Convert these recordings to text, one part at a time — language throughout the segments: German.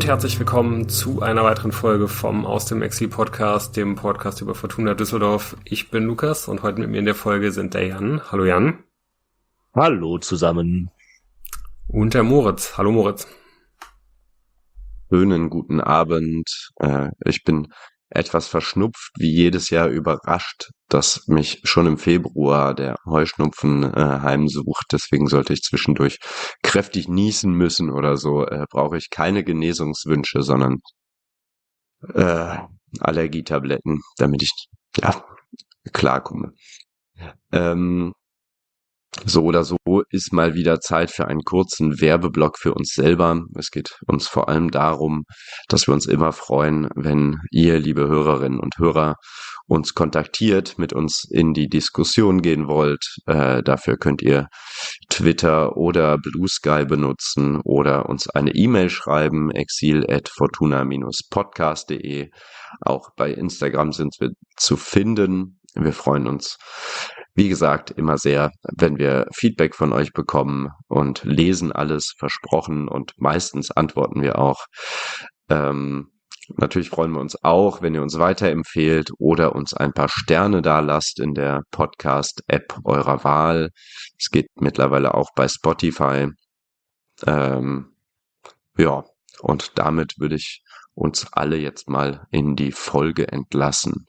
herzlich willkommen zu einer weiteren Folge vom Aus dem Exil Podcast, dem Podcast über Fortuna Düsseldorf. Ich bin Lukas und heute mit mir in der Folge sind der Jan. Hallo Jan. Hallo zusammen. Und der Moritz. Hallo Moritz. Schönen guten Abend. Ich bin etwas verschnupft, wie jedes Jahr überrascht, dass mich schon im Februar der Heuschnupfen heimsucht. Deswegen sollte ich zwischendurch kräftig niesen müssen oder so. Brauche ich keine Genesungswünsche, sondern Allergietabletten, damit ich klarkomme. So oder so ist mal wieder Zeit für einen kurzen Werbeblock für uns selber. Es geht uns vor allem darum, dass wir uns immer freuen, wenn ihr, liebe Hörerinnen und Hörer, uns kontaktiert, mit uns in die Diskussion gehen wollt. Dafür könnt ihr Twitter oder Blue Sky benutzen oder uns eine E-Mail schreiben, exil@fortuna-podcast.de. Auch bei Instagram sind wir zu finden. Wir freuen uns, wie gesagt, immer sehr, wenn wir Feedback von euch bekommen und lesen alles, versprochen, und meistens antworten wir auch. Natürlich freuen wir uns auch, wenn ihr uns weiterempfehlt oder uns ein paar Sterne dalasst in der Podcast-App eurer Wahl. Es geht mittlerweile auch bei Spotify. Und damit würde ich uns alle jetzt mal in die Folge entlassen.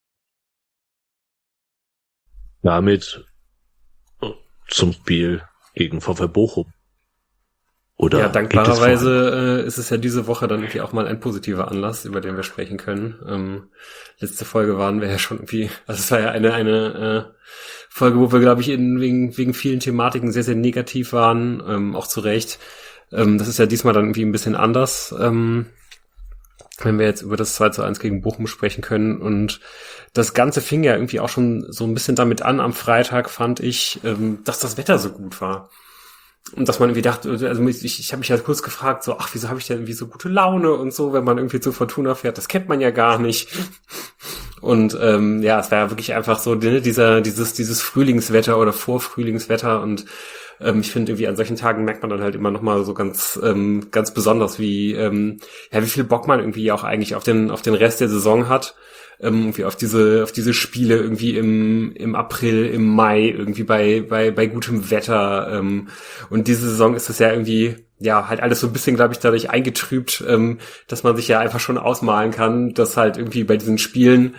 Damit zum Spiel gegen VfL Bochum. Oder ja, dankbarerweise ist es ja diese Woche dann irgendwie auch mal ein positiver Anlass, über den wir sprechen können. Letzte Folge waren wir ja schon irgendwie, also es war ja eine Folge, wo wir, glaube ich, wegen vielen Thematiken sehr, sehr negativ waren, auch zu Recht. Das ist ja diesmal dann irgendwie ein bisschen anders, wenn wir jetzt über das 2:1 gegen Bochum sprechen können. Und das Ganze fing ja irgendwie auch schon so ein bisschen damit an am Freitag, fand ich, dass das Wetter so gut war. Und dass man irgendwie dachte, also ich habe mich halt kurz gefragt, so, wieso habe ich denn irgendwie so gute Laune und so, wenn man irgendwie zu Fortuna fährt, das kennt man ja gar nicht. Und es war ja wirklich einfach so, dieses Frühlingswetter oder Vorfrühlingswetter. Und ich finde irgendwie an solchen Tagen merkt man dann halt immer noch mal so ganz besonders, wie viel Bock man irgendwie auch eigentlich auf den Rest der Saison hat. Irgendwie auf diese Spiele irgendwie im April, im Mai, irgendwie bei gutem Wetter. Und diese Saison ist es ja irgendwie, halt alles so ein bisschen, glaube ich, dadurch eingetrübt, dass man sich ja einfach schon ausmalen kann, dass halt irgendwie bei diesen Spielen,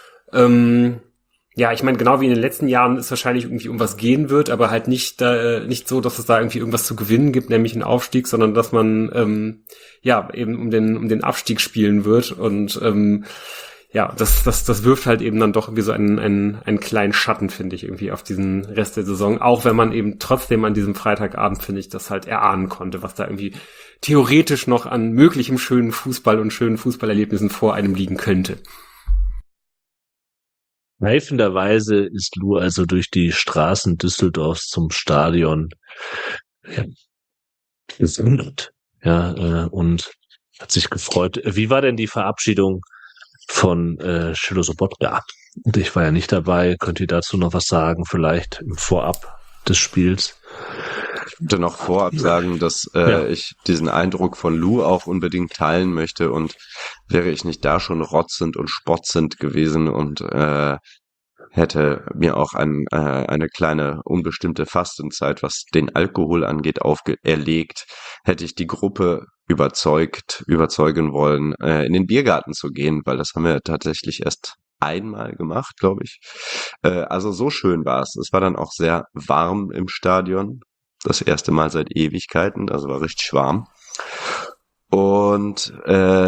ich meine, genau wie in den letzten Jahren es wahrscheinlich irgendwie um was gehen wird, aber halt nicht so, dass es da irgendwie irgendwas zu gewinnen gibt, nämlich einen Aufstieg, sondern dass man eben um den Abstieg spielen wird. Und das wirft halt eben dann doch irgendwie so einen kleinen Schatten, finde ich, irgendwie auf diesen Rest der Saison. Auch wenn man eben trotzdem an diesem Freitagabend, finde ich, das halt erahnen konnte, was da irgendwie theoretisch noch an möglichem schönen Fußball und schönen Fußballerlebnissen vor einem liegen könnte. Reifenderweise ist Lou also durch die Straßen Düsseldorfs zum Stadion gesundert. Und hat sich gefreut. Wie war denn die Verabschiedung von Ciro Sobotka? Und ich war ja nicht dabei. Könnt ihr dazu noch was sagen, vielleicht im Vorab des Spiels? Ich würde noch vorab sagen, dass ich diesen Eindruck von Lou auch unbedingt teilen möchte, und wäre ich nicht da schon rotzend und spotzend gewesen und hätte mir auch eine kleine unbestimmte Fastenzeit, was den Alkohol angeht, erlegt, hätte ich die Gruppe überzeugen wollen, in den Biergarten zu gehen, weil das haben wir tatsächlich erst einmal gemacht, glaube ich. Also so schön war es. Es war dann auch sehr warm im Stadion. Das erste Mal seit Ewigkeiten, also war richtig warm. Und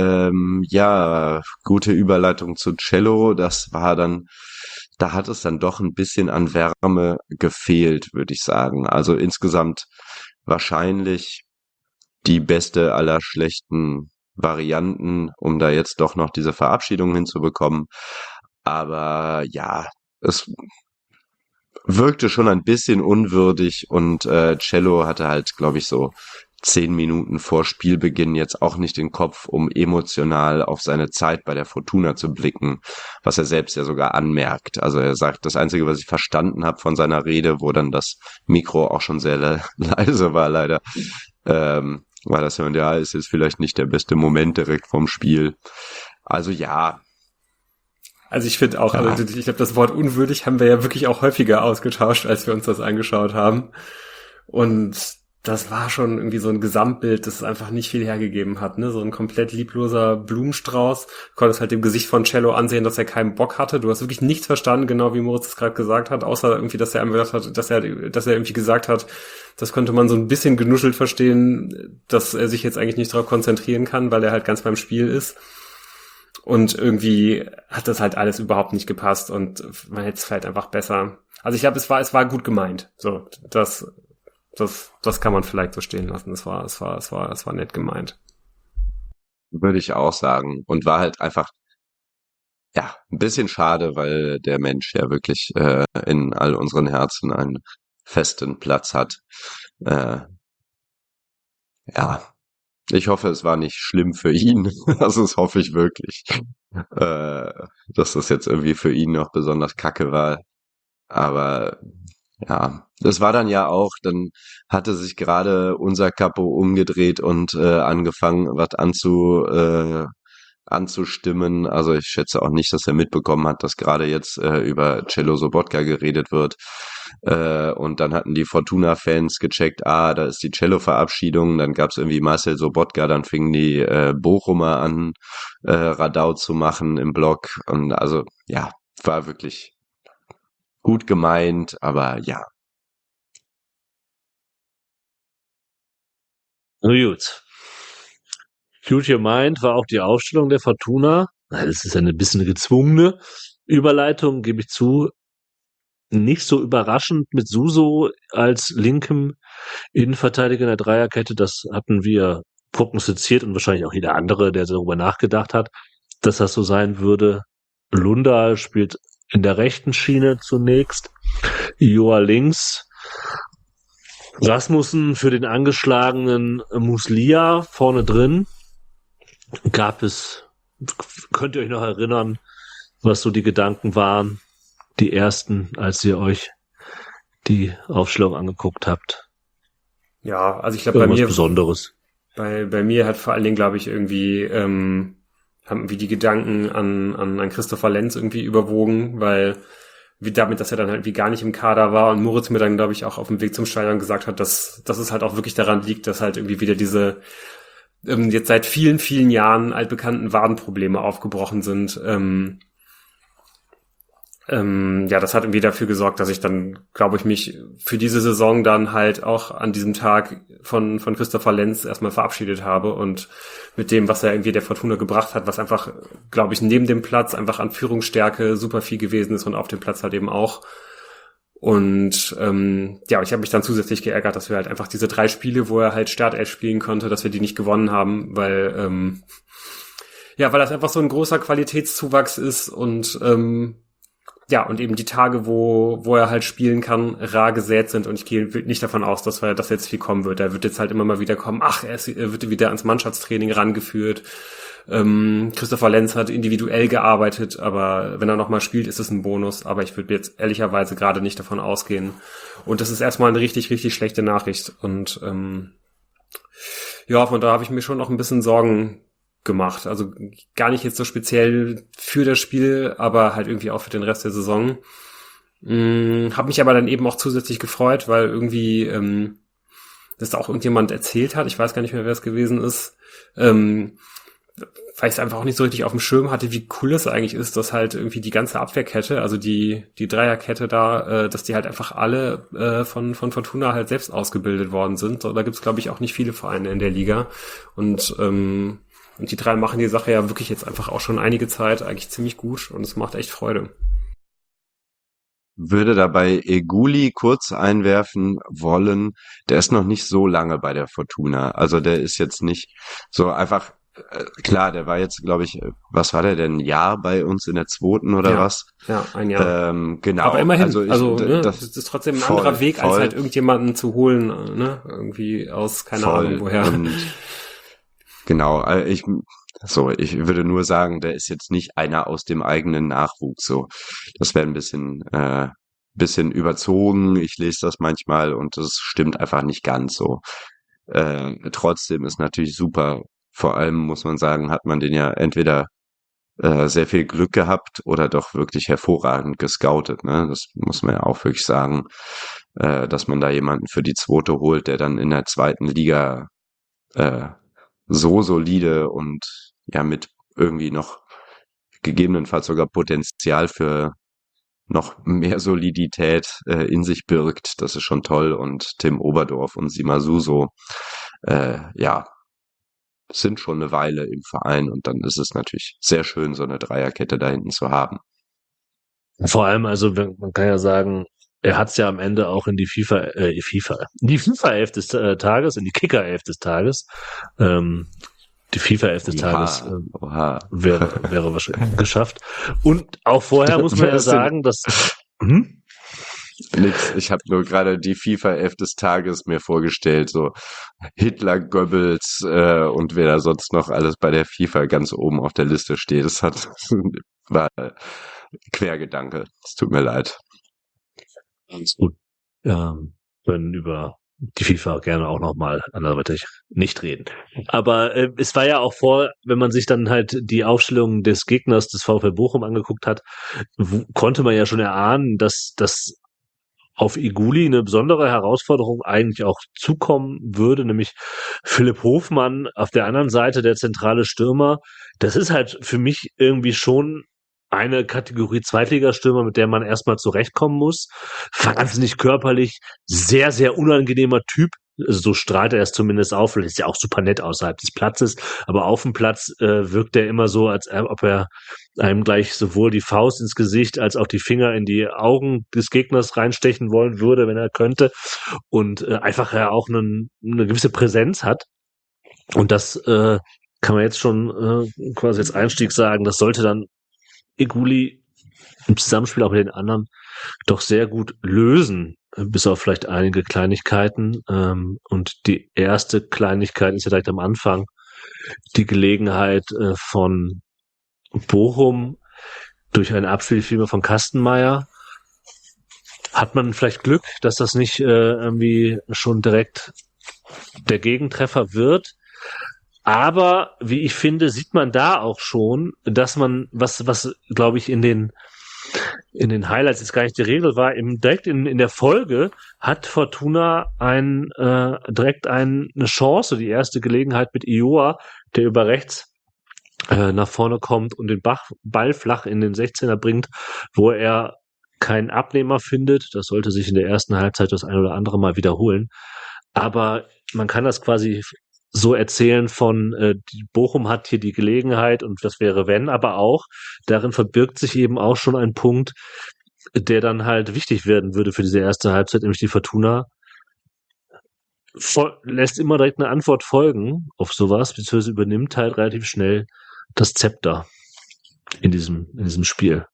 gute Überleitung zu Cello. Da hat es dann doch ein bisschen an Wärme gefehlt, würde ich sagen. Also insgesamt wahrscheinlich die beste aller schlechten Varianten, um da jetzt doch noch diese Verabschiedung hinzubekommen. Aber ja, es wirkte schon ein bisschen unwürdig, und Cello hatte halt, glaube ich, so 10 Minuten vor Spielbeginn jetzt auch nicht den Kopf, um emotional auf seine Zeit bei der Fortuna zu blicken, was er selbst ja sogar anmerkt. Also er sagt, das Einzige, was ich verstanden habe von seiner Rede, wo dann das Mikro auch schon sehr leise war leider, Weil das ja ist jetzt vielleicht nicht der beste Moment direkt vom Spiel. Also ja. Also ich finde auch, also ich glaube, das Wort unwürdig haben wir ja wirklich auch häufiger ausgetauscht, als wir uns das angeschaut haben. Und das war schon irgendwie so ein Gesamtbild, das einfach nicht viel hergegeben hat, ne? So ein komplett liebloser Blumenstrauß. Du konntest halt dem Gesicht von Cello ansehen, dass er keinen Bock hatte. Du hast wirklich nichts verstanden, genau wie Moritz es gerade gesagt hat, außer irgendwie, dass er einem gesagt hat, dass er irgendwie gesagt hat, das konnte man so ein bisschen genuschelt verstehen, dass er sich jetzt eigentlich nicht darauf konzentrieren kann, weil er halt ganz beim Spiel ist. Und irgendwie hat das halt alles überhaupt nicht gepasst und man hätte es vielleicht einfach besser. Also ich glaube, es war gut gemeint. So, das kann man vielleicht so stehen lassen. Es war nett gemeint. Würde ich auch sagen. Und war halt einfach, ja, ein bisschen schade, weil der Mensch ja wirklich in all unseren Herzen einen festen Platz hat. Ja, ich hoffe, es war nicht schlimm für ihn. Also das hoffe ich wirklich. Dass das jetzt irgendwie für ihn noch besonders kacke war. Aber ja, das war dann ja auch, dann hatte sich gerade unser Capo umgedreht und angefangen, was anzustimmen. Also ich schätze auch nicht, dass er mitbekommen hat, dass gerade jetzt über Cello Sobotka geredet wird. Und dann hatten die Fortuna-Fans gecheckt, da ist die Cello-Verabschiedung. Dann gab's irgendwie Marcel Sobotka, dann fingen die Bochumer an, Radau zu machen im Block. Und also ja, war wirklich gut gemeint, aber ja. Na gut. Gut gemeint war auch die Aufstellung der Fortuna. Das ist eine bisschen gezwungene Überleitung, gebe ich zu. Nicht so überraschend mit Suso als linkem Innenverteidiger in der Dreierkette. Das hatten wir prognostiziert und wahrscheinlich auch jeder andere, der darüber nachgedacht hat, dass das so sein würde. Lunda spielt in der rechten Schiene zunächst. Joa links. Rasmussen für den angeschlagenen Muslia vorne drin. Könnt ihr euch noch erinnern, was so die Gedanken waren, die ersten, als ihr euch die Aufstellung angeguckt habt? Ja, also ich glaube, bei mir Besonderes. Bei mir hat vor allen Dingen, glaube ich, irgendwie haben wie die Gedanken an Christopher Lenz irgendwie überwogen, weil wie damit, dass er dann halt irgendwie gar nicht im Kader war und Moritz mir dann, glaube ich, auch auf dem Weg zum Stadion gesagt hat, dass es halt auch wirklich daran liegt, dass halt irgendwie wieder diese jetzt seit vielen, vielen Jahren altbekannten Wadenprobleme aufgebrochen sind. Ja, das hat irgendwie dafür gesorgt, dass ich dann, glaube ich, mich für diese Saison dann halt auch an diesem Tag von Christopher Lenz erstmal verabschiedet habe und mit dem, was er irgendwie der Fortuna gebracht hat, was einfach, glaube ich, neben dem Platz einfach an Führungsstärke super viel gewesen ist und auf dem Platz halt eben auch. Und ja, ich habe mich dann zusätzlich geärgert, dass wir halt einfach diese 3 Spiele, wo er halt Startelf spielen konnte, dass wir die nicht gewonnen haben, weil weil das einfach so ein großer Qualitätszuwachs ist und ja, und eben die Tage, wo er halt spielen kann, rar gesät sind und ich gehe nicht davon aus, dass jetzt viel kommen wird. Er wird jetzt halt immer mal wieder kommen, er wird wieder ans Mannschaftstraining rangeführt. Christopher Lenz hat individuell gearbeitet, aber wenn er nochmal spielt, ist es ein Bonus. Aber ich würde jetzt ehrlicherweise gerade nicht davon ausgehen. Und das ist erstmal eine richtig, richtig schlechte Nachricht. Und ja, von da habe ich mir schon noch ein bisschen Sorgen gemacht. Also gar nicht jetzt so speziell für das Spiel, aber halt irgendwie auch für den Rest der Saison. Habe mich aber dann eben auch zusätzlich gefreut, weil irgendwie das da auch irgendjemand erzählt hat. Ich weiß gar nicht mehr, wer es gewesen ist. Weil ich es einfach auch nicht so richtig auf dem Schirm hatte, wie cool es eigentlich ist, dass halt irgendwie die ganze Abwehrkette, also die Dreierkette da, dass die halt einfach alle von Fortuna halt selbst ausgebildet worden sind. Da gibt's, glaube ich, auch nicht viele Vereine in der Liga. Und die 3 machen die Sache ja wirklich jetzt einfach auch schon einige Zeit eigentlich ziemlich gut und es macht echt Freude. Würde dabei Eguli kurz einwerfen wollen. Der ist noch nicht so lange bei der Fortuna. Also der ist jetzt nicht so einfach, klar, der war jetzt, glaube ich, was war der denn, ein Jahr bei uns in der 2. oder was? Ja, ein Jahr. Genau. Aber immerhin, ne, das ist trotzdem ein anderer Weg, als halt irgendjemanden zu holen, ne? Irgendwie aus, keine Ahnung woher. Und genau, ich würde nur sagen, der ist jetzt nicht einer aus dem eigenen Nachwuchs, so. Das wäre ein bisschen überzogen. Ich lese das manchmal und das stimmt einfach nicht ganz so. Trotzdem ist natürlich super. Vor allem muss man sagen, hat man den ja entweder sehr viel Glück gehabt oder doch wirklich hervorragend gescoutet. Ne? Das muss man ja auch wirklich sagen, dass man da jemanden für die zweite holt, der dann in der zweiten Liga so solide und ja mit irgendwie noch gegebenenfalls sogar Potenzial für noch mehr Solidität in sich birgt. Das ist schon toll. Und Tim Oberdorf und Sima Suso, ja, sind schon eine Weile im Verein und dann ist es natürlich sehr schön, so eine Dreierkette da hinten zu haben. Vor allem, also man kann ja sagen, er hat es ja am Ende auch in die die FIFA-Elf des Tages, in die Kicker-Elf des Tages, die FIFA-Elf des Tages wäre wahrscheinlich geschafft. Und auch vorher muss man ja sagen, dass Nix, ich habe nur gerade die FIFA-Elf des Tages mir vorgestellt, so Hitler, Goebbels und wer da sonst noch alles bei der FIFA ganz oben auf der Liste steht. Das war Quergedanke. Es tut mir leid. Alles gut. Können über die FIFA gerne auch nochmal anderweitig nicht reden. Aber es war ja auch wenn man sich dann halt die Aufstellung des Gegners des VfL Bochum angeguckt hat, konnte man ja schon erahnen, dass das auf Iguli eine besondere Herausforderung eigentlich auch zukommen würde, nämlich Philipp Hofmann auf der anderen Seite, der zentrale Stürmer. Das ist halt für mich irgendwie schon eine Kategorie Zweitligastürmer, mit der man erstmal zurechtkommen muss. Wahnsinnig körperlich, sehr, sehr unangenehmer Typ. Also so strahlt er es zumindest auf. Vielleicht ist ja auch super nett außerhalb des Platzes, aber auf dem Platz wirkt er immer so, als ob er einem gleich sowohl die Faust ins Gesicht als auch die Finger in die Augen des Gegners reinstechen wollen würde, wenn er könnte. Und einfach ja auch eine gewisse Präsenz hat. Und das kann man jetzt schon quasi als Einstieg sagen, das sollte dann Iguli im Zusammenspiel auch mit den anderen doch sehr gut lösen, bis auf vielleicht einige Kleinigkeiten. Und die erste Kleinigkeit ist ja direkt am Anfang die Gelegenheit von Bochum durch eine Abspielfilme von Kastenmeier. Hat man vielleicht Glück, dass das nicht irgendwie schon direkt der Gegentreffer wird. Aber wie ich finde, sieht man da auch schon, dass man, was glaube ich in den Highlights jetzt gar nicht die Regel war, direkt in der Folge hat Fortuna direkt eine Chance, die erste Gelegenheit mit Ioa, der über rechts nach vorne kommt und den Ball flach in den 16er bringt, wo er keinen Abnehmer findet. Das sollte sich in der ersten Halbzeit das ein oder andere Mal wiederholen. Aber man kann das quasi so erzählen Bochum hat hier die Gelegenheit und das wäre wenn, aber auch, darin verbirgt sich eben auch schon ein Punkt, der dann halt wichtig werden würde für diese erste Halbzeit, nämlich die Fortuna lässt immer direkt eine Antwort folgen auf sowas, beziehungsweise übernimmt halt relativ schnell das Zepter in diesem Spiel.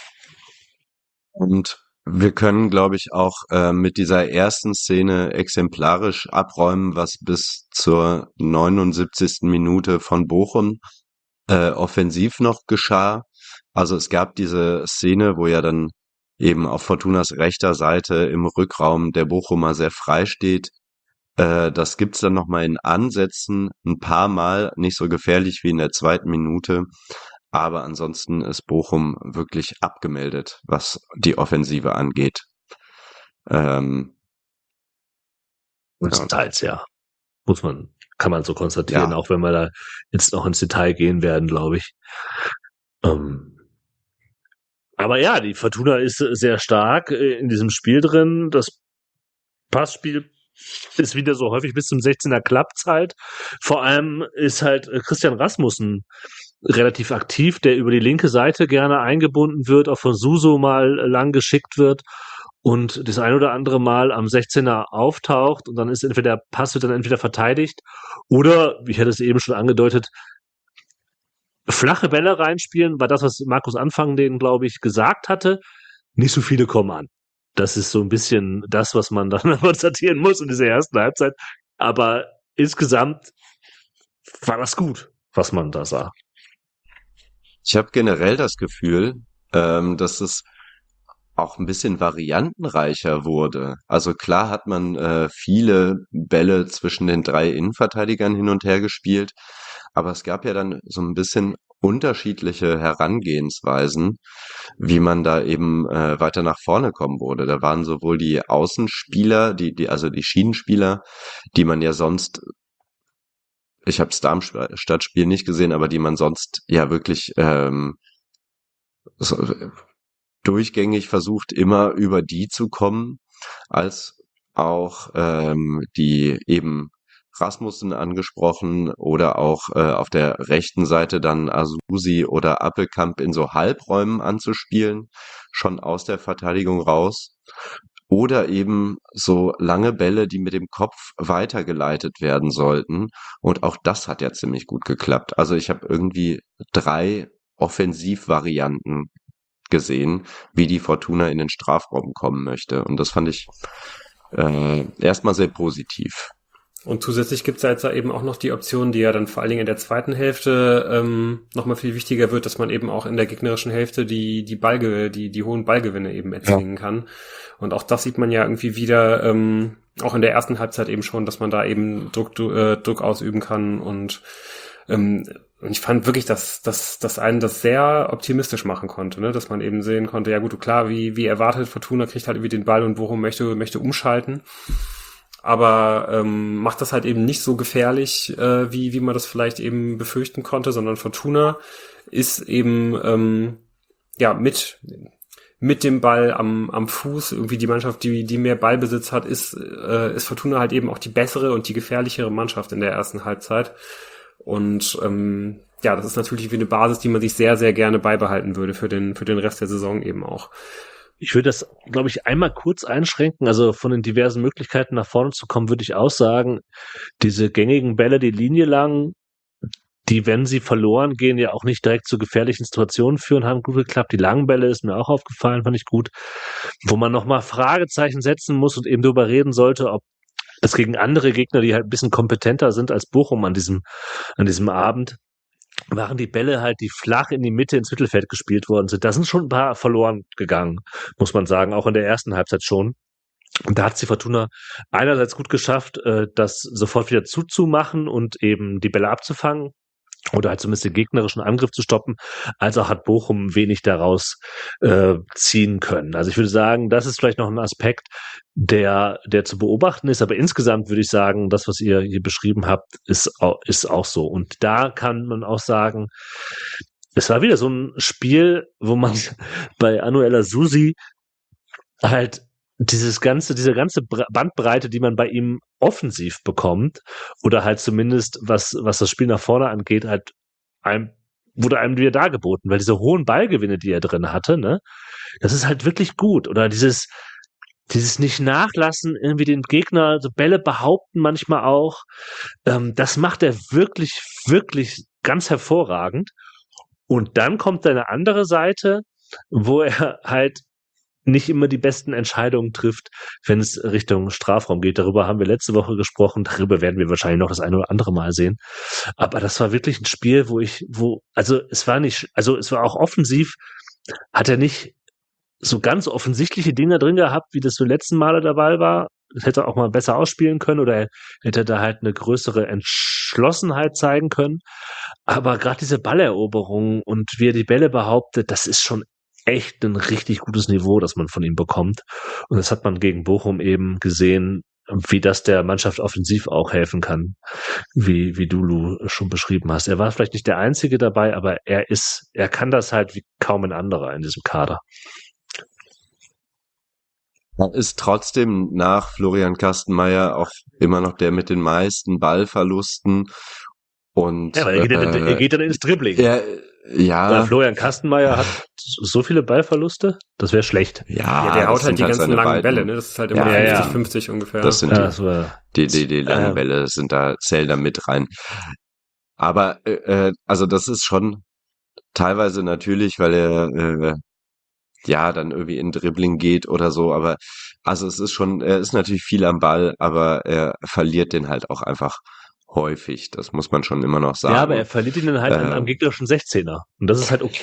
Und wir können, glaube ich, auch mit dieser ersten Szene exemplarisch abräumen, was bis zur 79. Minute von Bochum offensiv noch geschah. Also es gab diese Szene, wo ja dann eben auf Fortunas rechter Seite im Rückraum der Bochumer sehr frei steht. Das gibt's dann nochmal in Ansätzen ein paar Mal, nicht so gefährlich wie in der zweiten Minute. Aber ansonsten ist Bochum wirklich abgemeldet, was die Offensive angeht. Teils, ja. Kann man so konstatieren, auch wenn wir da jetzt noch ins Detail gehen werden, glaube ich. Aber ja, die Fortuna ist sehr stark in diesem Spiel drin. Das Passspiel ist wieder so häufig bis zum 16er klappt's halt. Vor allem ist halt Christian Rasmussen relativ aktiv, der über die linke Seite gerne eingebunden wird, auch von Suso mal lang geschickt wird und das ein oder andere Mal am 16er auftaucht und dann ist der Pass wird dann entweder verteidigt oder, wie ich hatte es eben schon angedeutet, flache Bälle reinspielen, war das, was Markus Anfang denen, glaube ich, gesagt hatte. Nicht so viele kommen an. Das ist so ein bisschen das, was man dann konstatieren muss in dieser ersten Halbzeit. Aber insgesamt war das gut, was man da sah. Ich habe generell das Gefühl, dass es auch ein bisschen variantenreicher wurde. Also klar hat man viele Bälle zwischen den 3 Innenverteidigern hin und her gespielt, aber es gab ja dann so ein bisschen unterschiedliche Herangehensweisen, wie man da eben weiter nach vorne kommen wurde. Da waren sowohl die Außenspieler, also die Schienenspieler, die man ja sonst, ich habe das Darmstadt-Spiel nicht gesehen, aber die man sonst ja wirklich so, durchgängig versucht, immer über die zu kommen, als auch die eben Rasmussen angesprochen oder auch auf der rechten Seite dann Asusi oder Appelkamp in so Halbräumen anzuspielen, schon aus der Verteidigung raus. Oder eben so lange Bälle, die mit dem Kopf weitergeleitet werden sollten. Und auch das hat ja ziemlich gut geklappt. Also ich habe irgendwie 3 Offensivvarianten gesehen, wie die Fortuna in den Strafraum kommen möchte. Und das fand ich erstmal sehr positiv. Und zusätzlich gibt's ja jetzt eben auch noch die Option, die ja dann vor allen Dingen in der zweiten Hälfte nochmal viel wichtiger wird, dass man eben auch in der gegnerischen Hälfte die hohen Ballgewinne eben erzielen kann. Und auch das sieht man ja irgendwie wieder, auch in der ersten Halbzeit eben schon, dass man da eben Druck ausüben kann. Und ich fand wirklich, dass einen das sehr optimistisch machen konnte, ne? Dass man eben sehen konnte, ja gut, klar, wie erwartet, Fortuna kriegt halt irgendwie den Ball und Bochum möchte umschalten. Aber macht das halt eben nicht so gefährlich, wie man das vielleicht eben befürchten konnte, sondern Fortuna ist eben mit dem Ball am Fuß, irgendwie die Mannschaft, die mehr Ballbesitz hat, ist Fortuna halt eben auch die bessere und die gefährlichere Mannschaft in der ersten Halbzeit. Und das ist natürlich wie eine Basis, die man sich sehr, sehr gerne beibehalten würde für den Rest der Saison eben auch. Ich würde das, glaube ich, einmal kurz einschränken. Also von den diversen Möglichkeiten nach vorne zu kommen, würde ich auch sagen, diese gängigen Bälle die Linie lang, die, wenn sie verloren gehen, ja auch nicht direkt zu gefährlichen Situationen führen, haben gut geklappt. Die langen Bälle ist mir auch aufgefallen, fand ich gut. Wo man nochmal Fragezeichen setzen muss und eben darüber reden sollte, ob das gegen andere Gegner, die halt ein bisschen kompetenter sind als Bochum an diesem Abend, waren die Bälle halt, die flach in die Mitte ins Mittelfeld gespielt worden sind. Da sind schon ein paar verloren gegangen, muss man sagen, auch in der ersten Halbzeit schon. Und da hat die Fortuna einerseits gut geschafft, das sofort wieder zuzumachen und eben die Bälle abzufangen oder halt zumindest den gegnerischen Angriff zu stoppen, als auch hat Bochum wenig daraus ziehen können. Also ich würde sagen, das ist vielleicht noch ein Aspekt, der zu beobachten ist, aber insgesamt würde ich sagen, das, was ihr hier beschrieben habt, ist auch so. Und da kann man auch sagen, es war wieder so ein Spiel, wo man bei Anuel Asusi halt diese ganze Bandbreite, die man bei ihm offensiv bekommt, oder halt zumindest, was das Spiel nach vorne angeht, halt wurde einem wieder dargeboten, weil diese hohen Ballgewinne, die er drin hatte, ne, das ist halt wirklich gut. Oder dieses nicht nachlassen, irgendwie den Gegner, so Bälle behaupten manchmal auch, das macht er wirklich, wirklich ganz hervorragend. Und dann kommt eine andere Seite, wo er halt nicht immer die besten Entscheidungen trifft, wenn es Richtung Strafraum geht. Darüber haben wir letzte Woche gesprochen. Darüber werden wir wahrscheinlich noch das eine oder andere Mal sehen. Aber das war wirklich ein Spiel, es war auch offensiv, hat er nicht so ganz offensichtliche Dinge drin gehabt, wie das so letzten Male dabei war. Das hätte er auch mal besser ausspielen können oder hätte da halt eine größere Entschlossenheit zeigen können. Aber gerade diese Balleroberung und wie er die Bälle behauptet, das ist schon echt ein richtig gutes Niveau, das man von ihm bekommt. Und das hat man gegen Bochum eben gesehen, wie das der Mannschaft offensiv auch helfen kann, wie du, Lu, schon beschrieben hast. Er war vielleicht nicht der Einzige dabei, aber er kann das halt wie kaum ein anderer in diesem Kader. Er ist trotzdem nach Florian Kastenmeier auch immer noch der mit den meisten Ballverlusten. Und ja, weil er geht dann ins Dribbling. Ja. Weil Florian Kastenmeier hat so viele Ballverluste, das wäre schlecht. Ja, der haut halt die ganzen langen Bälle, ne? Das ist halt immer 50 ungefähr. Das sind die langen Bälle zählen da mit rein. Aber also das ist schon teilweise natürlich, weil er dann irgendwie in Dribbling geht oder so, aber also er ist natürlich viel am Ball, aber er verliert den halt auch einfach häufig, das muss man schon immer noch sagen. Ja, aber er verliert ihn dann halt am gegnerischen 16er und das ist halt okay.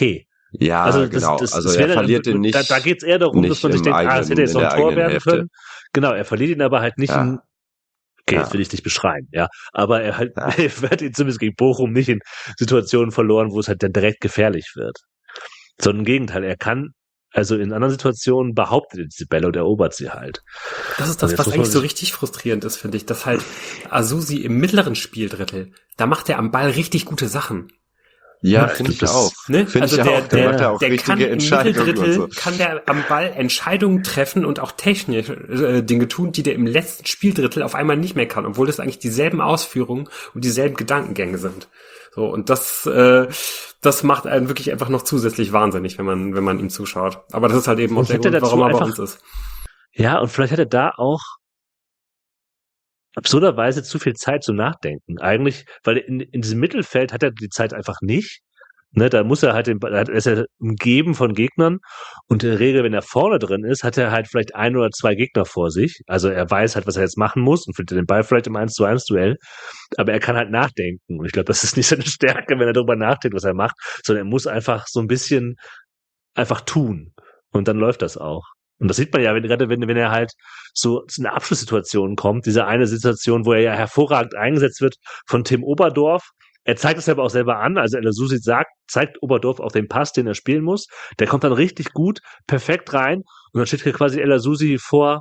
Ja, Also genau. das Also er wäre, verliert den nicht, da geht es eher darum, dass nicht man sich im denkt, es hätte eigenen, jetzt in noch ein der Tor eigenen werden Hälfte. können. Genau, er verliert ihn aber halt nicht Ja, okay, jetzt will ja, ich dich beschreien, ja. Aber er halt, ja. er wird ihn zumindest gegen Bochum nicht in Situationen verloren, wo es halt dann direkt gefährlich wird. Sondern im Gegenteil, er kann, also in anderen Situationen behauptet er diese Bälle und erobert sie halt. Das ist Und das, jetzt was muss man eigentlich so sich, richtig frustrierend ist, finde ich, dass halt Azusi im mittleren Spieldrittel, da macht er am Ball richtig gute Sachen. Ja, ich finde glaub, ich auch. Ne? Finde Also ich auch. Der macht ja auch der kann richtige im Entscheidungen und Mitteldrittel, so. kann der am Ball Entscheidungen treffen und auch technisch Dinge tun, die der im letzten Spieldrittel auf einmal nicht mehr kann, obwohl das eigentlich dieselben Ausführungen und dieselben Gedankengänge sind. So, und das macht einen wirklich einfach noch zusätzlich wahnsinnig, wenn man ihm zuschaut. Aber das ist halt eben auch und der hat er Grund, warum dazu er bei einfach, uns ist. ja, und vielleicht hat er da auch absurderweise zu viel Zeit zum Nachdenken. Eigentlich, weil in diesem Mittelfeld hat er die Zeit einfach nicht. Ne, da muss er halt da ist er umgeben von Gegnern und in der Regel, wenn er vorne drin ist, hat er halt vielleicht 1 oder 2 Gegner vor sich. Also er weiß halt, was er jetzt machen muss und findet den Ball vielleicht im 1-zu-1 Duell, aber er kann halt nachdenken und ich glaube, das ist nicht seine Stärke, wenn er darüber nachdenkt, was er macht, sondern er muss einfach so ein bisschen einfach tun und dann läuft das auch. Und das sieht man ja, wenn er halt so zu einer Abschlusssituation kommt, diese eine Situation, wo er ja hervorragend eingesetzt wird von Tim Oberdorf. Er zeigt es aber auch selber an, also El Azuzi zeigt Oberdorf auch den Pass, den er spielen muss. Der kommt dann richtig gut, perfekt rein und dann steht hier quasi El Azuzi vor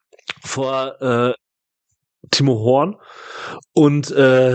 Timo Horn und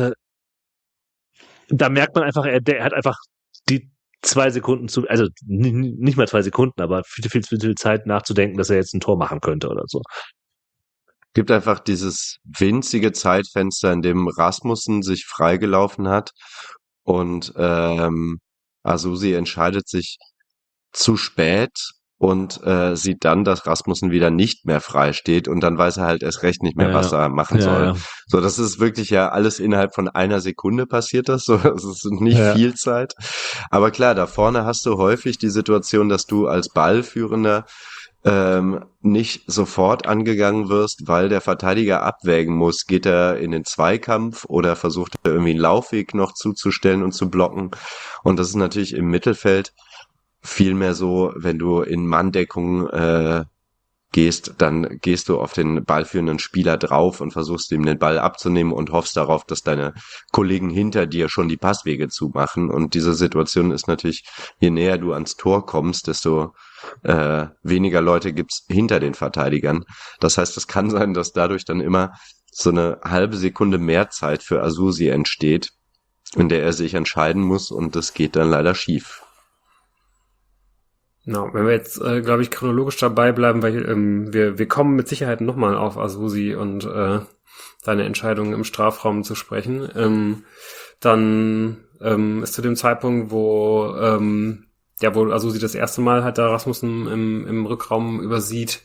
da merkt man einfach, er hat einfach die 2 Sekunden also nicht mal 2 Sekunden, aber viel Zeit nachzudenken, dass er jetzt ein Tor machen könnte oder so. Gibt einfach dieses winzige Zeitfenster, in dem Rasmussen sich freigelaufen hat und Azusi entscheidet sich zu spät und sieht dann, dass Rasmussen wieder nicht mehr frei steht und dann weiß er halt erst recht nicht mehr, was Ja, er machen ja, soll. ja. So, das ist wirklich ja alles innerhalb von 1 Sekunde passiert das, so, das ist nicht Ja. viel Zeit. Aber klar, da vorne hast du häufig die Situation, dass du als Ballführender nicht sofort angegangen wirst, weil der Verteidiger abwägen muss, geht er in den Zweikampf oder versucht er irgendwie einen Laufweg noch zuzustellen und zu blocken. Und das ist natürlich im Mittelfeld viel mehr so, wenn du in Manndeckung gehst, dann gehst du auf den ballführenden Spieler drauf und versuchst ihm den Ball abzunehmen und hoffst darauf, dass deine Kollegen hinter dir schon die Passwege zumachen. Und diese Situation ist natürlich, je näher du ans Tor kommst, desto weniger Leute gibt's hinter den Verteidigern. Das heißt, es kann sein, dass dadurch dann immer so eine halbe Sekunde mehr Zeit für Azusi entsteht, in der er sich entscheiden muss und das geht dann leider schief. Genau, wenn wir jetzt, glaube ich, chronologisch dabei bleiben, weil wir kommen mit Sicherheit nochmal auf Azusi und seine Entscheidungen im Strafraum zu sprechen. Dann ist zu dem Zeitpunkt, wo Azusi das erste Mal halt da Rasmussen im Rückraum übersieht,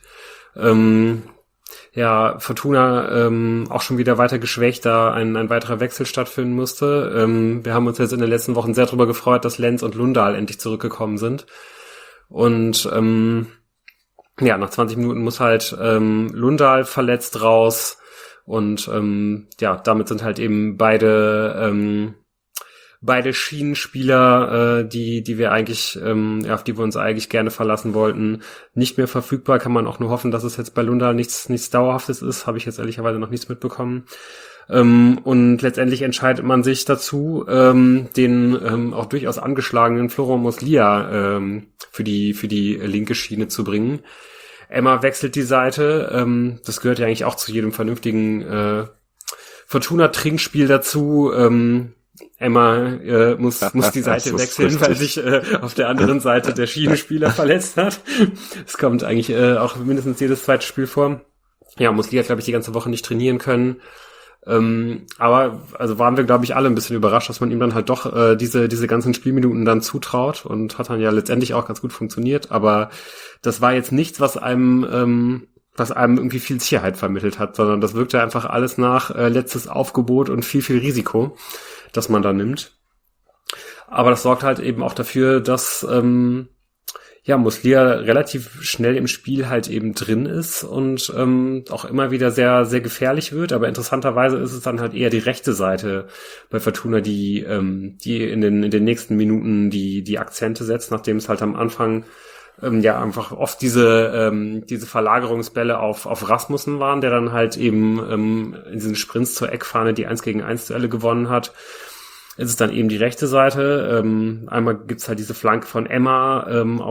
Fortuna auch schon wieder weiter geschwächt, da ein weiterer Wechsel stattfinden musste. Wir haben uns jetzt in den letzten Wochen sehr darüber gefreut, dass Lenz und Lundahl endlich zurückgekommen sind. Und nach 20 Minuten muss halt Lundahl verletzt raus und damit sind halt eben beide Schienenspieler, die wir eigentlich auf die wir uns eigentlich gerne verlassen wollten, nicht mehr verfügbar. Kann man auch nur hoffen, dass es jetzt bei Lundahl nichts Dauerhaftes ist. Habe ich jetzt ehrlicherweise noch nichts mitbekommen. Und letztendlich entscheidet man sich dazu, den auch durchaus angeschlagenen Florent Muslia für die linke Schiene zu bringen. Emma wechselt die Seite. Das gehört ja eigentlich auch zu jedem vernünftigen Fortuna-Trinkspiel dazu. Emma muss die Seite wechseln, weil sich auf der anderen Seite der Schienenspieler verletzt hat. Es kommt eigentlich auch mindestens jedes zweite Spiel vor. Ja, Muslia hat, glaube ich, die ganze Woche nicht trainieren können. Aber also waren wir, glaube ich, alle ein bisschen überrascht, dass man ihm dann halt doch diese ganzen Spielminuten dann zutraut und hat dann ja letztendlich auch ganz gut funktioniert. Aber das war jetzt nichts, was einem irgendwie viel Sicherheit vermittelt hat, sondern das wirkte einfach alles nach letztes Aufgebot und viel Risiko, das man da nimmt. Aber das sorgt halt eben auch dafür, dass Muslia relativ schnell im Spiel halt eben drin ist und auch immer wieder sehr, sehr gefährlich wird. Aber interessanterweise ist es dann halt eher die rechte Seite bei Fortuna, die in den nächsten Minuten die Akzente setzt, nachdem es halt am Anfang einfach oft diese Verlagerungsbälle auf Rasmussen waren, der dann halt eben in diesen Sprints zur Eckfahne die 1-gegen-1 Duelle gewonnen hat. Ist es dann eben die rechte Seite. Einmal gibt's halt diese Flanke von Emma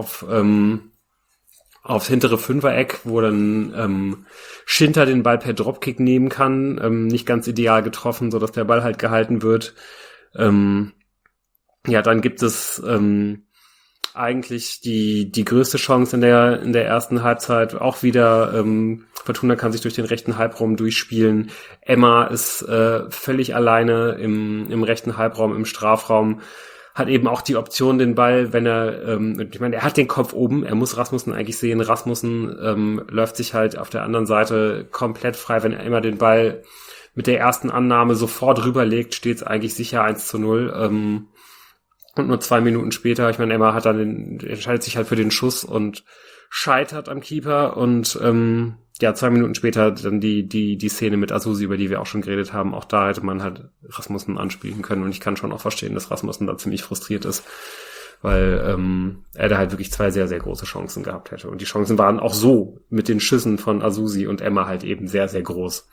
aufs hintere Fünfereck, wo dann Schinter den Ball per Dropkick nehmen kann. Nicht ganz ideal getroffen, so dass der Ball halt gehalten wird. Dann gibt es eigentlich die größte Chance in der ersten Halbzeit auch wieder. Fortuna kann sich durch den rechten Halbraum durchspielen. Emma ist völlig alleine im rechten Halbraum, im Strafraum. Hat eben auch die Option, den Ball, wenn er, ich meine, er hat den Kopf oben, er muss Rasmussen eigentlich sehen. Rasmussen läuft sich halt auf der anderen Seite komplett frei. Wenn er Emma den Ball mit der ersten Annahme sofort rüberlegt, steht es eigentlich sicher 1-0. Und nur 2 Minuten später, ich meine, Emma entscheidet sich halt für den Schuss und scheitert am Keeper. Und 2 Minuten später dann die Szene mit Azusi, über die wir auch schon geredet haben. Auch da hätte man halt Rasmussen anspielen können. Und ich kann schon auch verstehen, dass Rasmussen da ziemlich frustriert ist, weil er da halt wirklich 2 sehr, sehr große Chancen gehabt hätte. Und die Chancen waren auch so mit den Schüssen von Azusi und Emma halt eben sehr, sehr groß.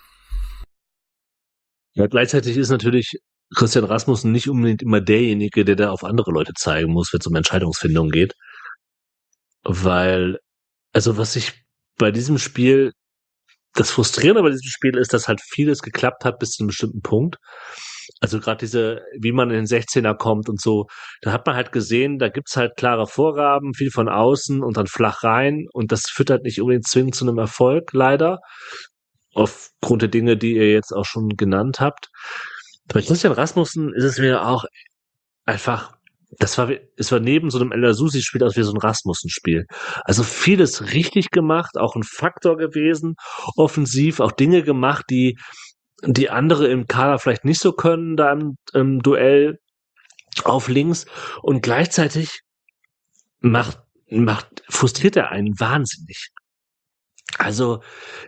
Ja, gleichzeitig ist natürlich Christian Rasmussen nicht unbedingt immer derjenige, der da auf andere Leute zeigen muss, wenn es um Entscheidungsfindung geht. Weil, also was ich bei diesem Spiel, das Frustrierende bei diesem Spiel ist, dass halt vieles geklappt hat bis zu einem bestimmten Punkt. Also gerade wie man in den 16er kommt und so, da hat man halt gesehen, da gibt's halt klare Vorgaben, viel von außen und dann flach rein und das führt halt nicht unbedingt zwingend zu einem Erfolg, leider. Aufgrund der Dinge, die ihr jetzt auch schon genannt habt. Bei Christian Rasmussen ist es mir auch einfach, es war neben so einem El Azusi-Spiel aus wie so ein Rasmussen-Spiel. Also vieles richtig gemacht, auch ein Faktor gewesen, offensiv, auch Dinge gemacht, die andere im Kader vielleicht nicht so können, da im Duell auf links und gleichzeitig frustriert er einen wahnsinnig. Also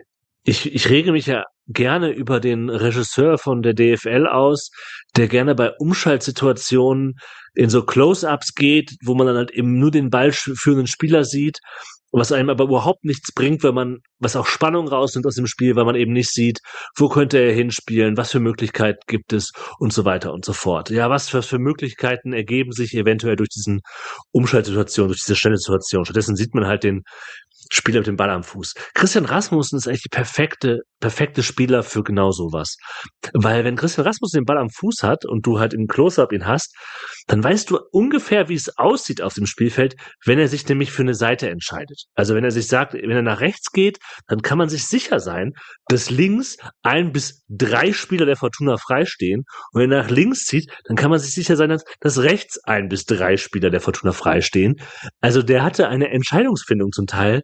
ich rege mich ja gerne über den Regisseur von der DFL aus, der gerne bei Umschaltsituationen in so Close-Ups geht, wo man dann halt eben nur den ballführenden Spieler sieht, was einem aber überhaupt nichts bringt, was auch Spannung rausnimmt aus dem Spiel, weil man eben nicht sieht, wo könnte er hinspielen, was für Möglichkeiten gibt es und so weiter und so fort. Ja, was für Möglichkeiten ergeben sich eventuell durch diesen Umschaltsituation, durch diese schnelle Situation. Stattdessen sieht man halt den Spieler mit dem Ball am Fuß. Christian Rasmussen ist eigentlich die perfekte Spieler für genau sowas. Weil wenn Christian Rasmussen den Ball am Fuß hat und du halt im Close-Up ihn hast, dann weißt du ungefähr, wie es aussieht auf dem Spielfeld, wenn er sich nämlich für eine Seite entscheidet. Also wenn er sich sagt, wenn er nach rechts geht, dann kann man sich sicher sein, dass links 1 bis 3 Spieler der Fortuna freistehen. Und wenn er nach links zieht, dann kann man sich sicher sein, dass rechts 1 bis 3 Spieler der Fortuna freistehen. Also der hatte eine Entscheidungsfindung zum Teil,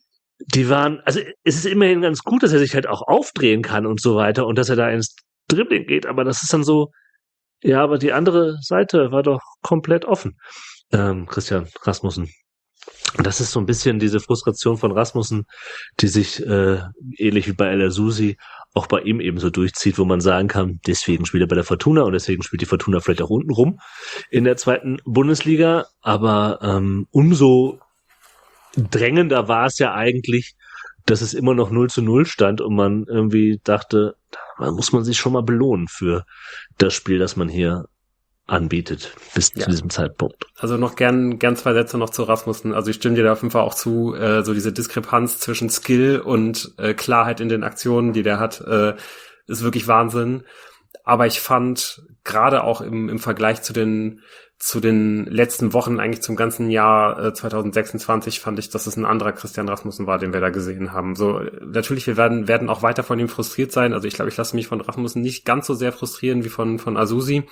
also es ist immerhin ganz gut, dass er sich halt auch aufdrehen kann und so weiter und dass er da ins Dribbling geht, aber das ist dann so, ja, aber die andere Seite war doch komplett offen. Christian Rasmussen. Und das ist so ein bisschen diese Frustration von Rasmussen, die sich ähnlich wie bei El Azusi auch bei ihm eben so durchzieht, wo man sagen kann, deswegen spielt er bei der Fortuna und deswegen spielt die Fortuna vielleicht auch unten rum in der 2. Bundesliga, aber umso drängender war es ja eigentlich, dass es immer noch 0-0 stand und man irgendwie dachte, da muss man sich schon mal belohnen für das Spiel, das man hier anbietet bis zu diesem Zeitpunkt. Also noch gern 2 Sätze noch zu Rasmussen. Also ich stimme dir da auf jeden Fall auch zu, so diese Diskrepanz zwischen Skill und Klarheit in den Aktionen, die der hat, ist wirklich Wahnsinn. Aber ich fand, gerade auch im Vergleich zu den letzten Wochen, eigentlich zum ganzen Jahr 2026, fand ich, dass es ein anderer Christian Rasmussen war, den wir da gesehen haben. So, natürlich, wir werden auch weiter von ihm frustriert sein. Also ich glaube, ich lasse mich von Rasmussen nicht ganz so sehr frustrieren wie von Azusi.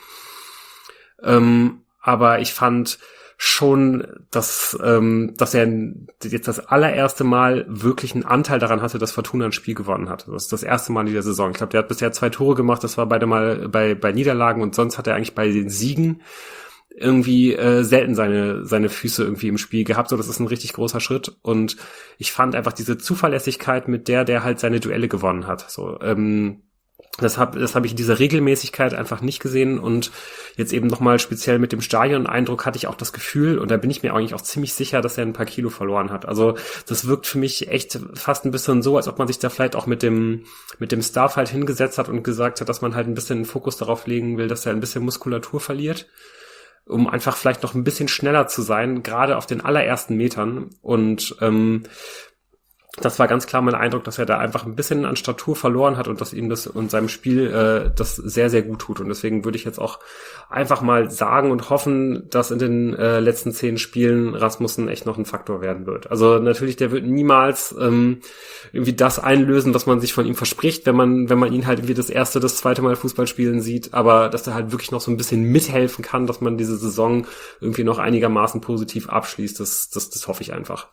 Aber ich fand schon, dass er jetzt das allererste Mal wirklich einen Anteil daran hatte, dass Fortuna ein Spiel gewonnen hat. Das ist das erste Mal in dieser Saison. Ich glaube, der hat bisher 2 Tore gemacht. Das war beide mal bei Niederlagen und sonst hat er eigentlich bei den Siegen irgendwie selten seine Füße irgendwie im Spiel gehabt. So, das ist ein richtig großer Schritt. Und ich fand einfach diese Zuverlässigkeit, mit der halt seine Duelle gewonnen hat. So, das hab ich in dieser Regelmäßigkeit einfach nicht gesehen, und jetzt eben nochmal speziell mit dem Stadion-Eindruck hatte ich auch das Gefühl, und da bin ich mir eigentlich auch ziemlich sicher, dass er ein paar Kilo verloren hat. Also das wirkt für mich echt fast ein bisschen so, als ob man sich da vielleicht auch mit dem Staff halt hingesetzt hat und gesagt hat, dass man halt ein bisschen den Fokus darauf legen will, dass er ein bisschen Muskulatur verliert, um einfach vielleicht noch ein bisschen schneller zu sein, gerade auf den allerersten Metern. Und das war ganz klar mein Eindruck, dass er da einfach ein bisschen an Statur verloren hat und dass ihm das und seinem Spiel das sehr, sehr gut tut. Und deswegen würde ich jetzt auch einfach mal sagen und hoffen, dass in den letzten 10 Spielen Rasmussen echt noch ein Faktor werden wird. Also natürlich, der wird niemals irgendwie das einlösen, was man sich von ihm verspricht, wenn man ihn halt irgendwie das zweite Mal Fußball spielen sieht, aber dass er halt wirklich noch so ein bisschen mithelfen kann, dass man diese Saison irgendwie noch einigermaßen positiv abschließt, das hoffe ich einfach.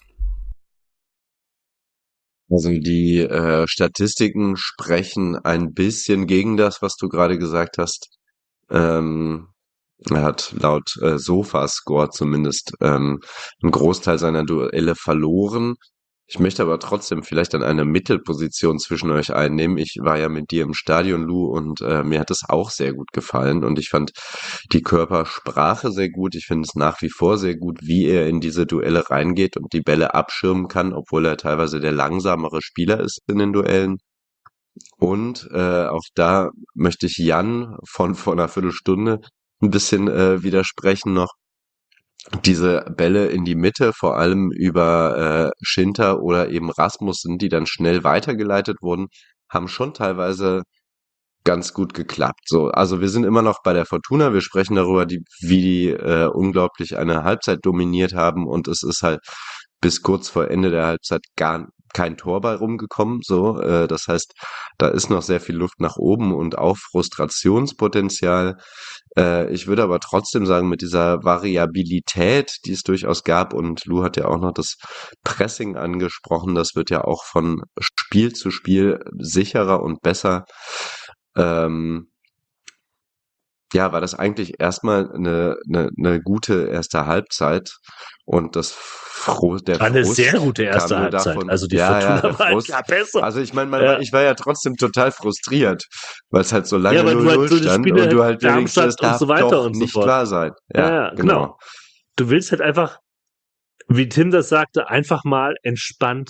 Also die Statistiken sprechen ein bisschen gegen das, was du gerade gesagt hast. Er hat laut Sofascore zumindest einen Großteil seiner Duelle verloren. Ich möchte aber trotzdem vielleicht dann eine Mittelposition zwischen euch einnehmen. Ich war ja mit dir im Stadion, Lou, und mir hat es auch sehr gut gefallen. Und ich fand die Körpersprache sehr gut. Ich finde es nach wie vor sehr gut, wie er in diese Duelle reingeht und die Bälle abschirmen kann, obwohl er teilweise der langsamere Spieler ist in den Duellen. Und auch da möchte ich Jan von vor einer Viertelstunde ein bisschen widersprechen noch. Diese Bälle in die Mitte, vor allem über Schinter oder eben Rasmussen, die dann schnell weitergeleitet wurden, haben schon teilweise ganz gut geklappt. So, also wir sind immer noch bei der Fortuna. Wir sprechen darüber, wie die unglaublich eine Halbzeit dominiert haben, und es ist halt bis kurz vor Ende der Halbzeit gar kein Tor bei rumgekommen. So, das heißt, da ist noch sehr viel Luft nach oben und auch Frustrationspotenzial. Ich würde aber trotzdem sagen, mit dieser Variabilität, die es durchaus gab, und Lou hat ja auch noch das Pressing angesprochen, das wird ja auch von Spiel zu Spiel sicherer und besser. Ja, war das eigentlich erstmal eine gute erste Halbzeit, und der War eine Frust sehr gute erste kam nur Halbzeit. davon. Also die Ja, Fortuna der war Frust. ja besser. Also ich meine, Ja. ich war ja trotzdem total frustriert, weil es halt so lange Ja, weil du 0-0 halt so die stand Spiele und du halt denkst, Darmstadt das darf und so weiter doch und so nicht fort. wahr sein. Ja, genau. Du willst halt einfach, wie Tim das sagte, einfach mal entspannt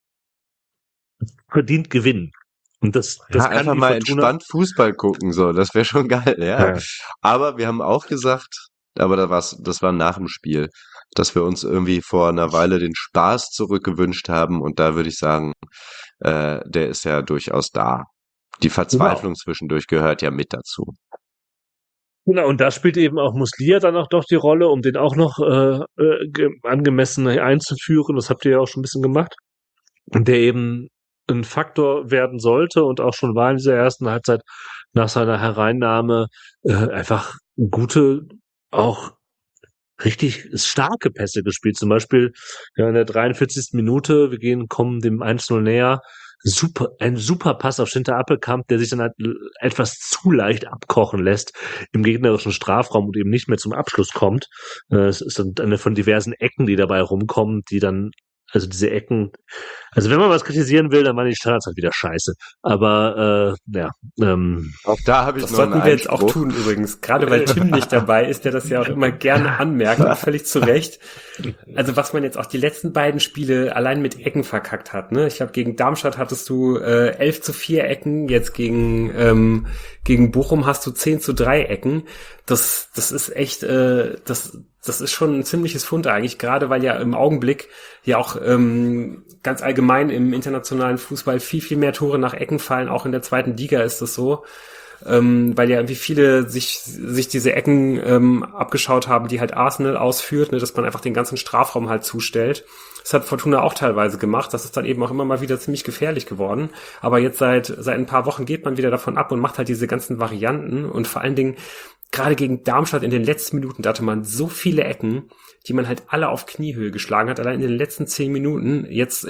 verdient gewinnen. Und das Ja, kann einfach die mal Fortuna. entspannt Fußball gucken, so, das wäre schon geil, ja. Ja. Aber wir haben auch gesagt, aber das war nach dem Spiel, dass wir uns irgendwie vor einer Weile den Spaß zurückgewünscht haben, und da würde ich sagen, der ist ja durchaus da. Die Verzweiflung zwischendurch gehört ja mit dazu. Genau, und da spielt eben auch Muslia dann auch doch die Rolle, um den auch noch angemessen einzuführen. Das habt ihr ja auch schon ein bisschen gemacht. Und der eben ein Faktor werden sollte und auch schon war in dieser ersten Halbzeit nach seiner Hereinnahme einfach gute, auch richtig starke Pässe gespielt. Zum Beispiel in der 43. Minute, kommen dem 1-0 näher. Ein super Pass auf Schinter Appelkamp, der sich dann halt etwas zu leicht abkochen lässt im gegnerischen Strafraum und eben nicht mehr zum Abschluss kommt. Es ist dann eine von diversen Ecken, die dabei rumkommen, die dann, also diese Ecken, also wenn man was kritisieren will, dann waren die Standards halt wieder scheiße. Aber Auch da habe ich das noch einen sollten wir jetzt auch Einspruch. tun übrigens, gerade weil Tim nicht dabei ist, der das ja auch immer gerne anmerkt und völlig zu Recht. Also was man jetzt auch die letzten beiden Spiele allein mit Ecken verkackt hat, ne? Ich glaube, gegen Darmstadt hattest du 11-4 Ecken, jetzt gegen Bochum hast du 10-3 Ecken. Das ist echt, das ist schon ein ziemliches Fund eigentlich, gerade weil ja im Augenblick ja auch ganz allgemein im internationalen Fußball viel, viel mehr Tore nach Ecken fallen, auch in der zweiten Liga ist das so, weil ja irgendwie viele sich diese Ecken abgeschaut haben, die halt Arsenal ausführt, ne, dass man einfach den ganzen Strafraum halt zustellt. Das hat Fortuna auch teilweise gemacht, das ist dann eben auch immer mal wieder ziemlich gefährlich geworden, aber jetzt seit ein paar Wochen geht man wieder davon ab und macht halt diese ganzen Varianten, und vor allen Dingen gerade gegen Darmstadt in den letzten Minuten, da hatte man so viele Ecken, die man halt alle auf Kniehöhe geschlagen hat, allein in den letzten 10 Minuten, jetzt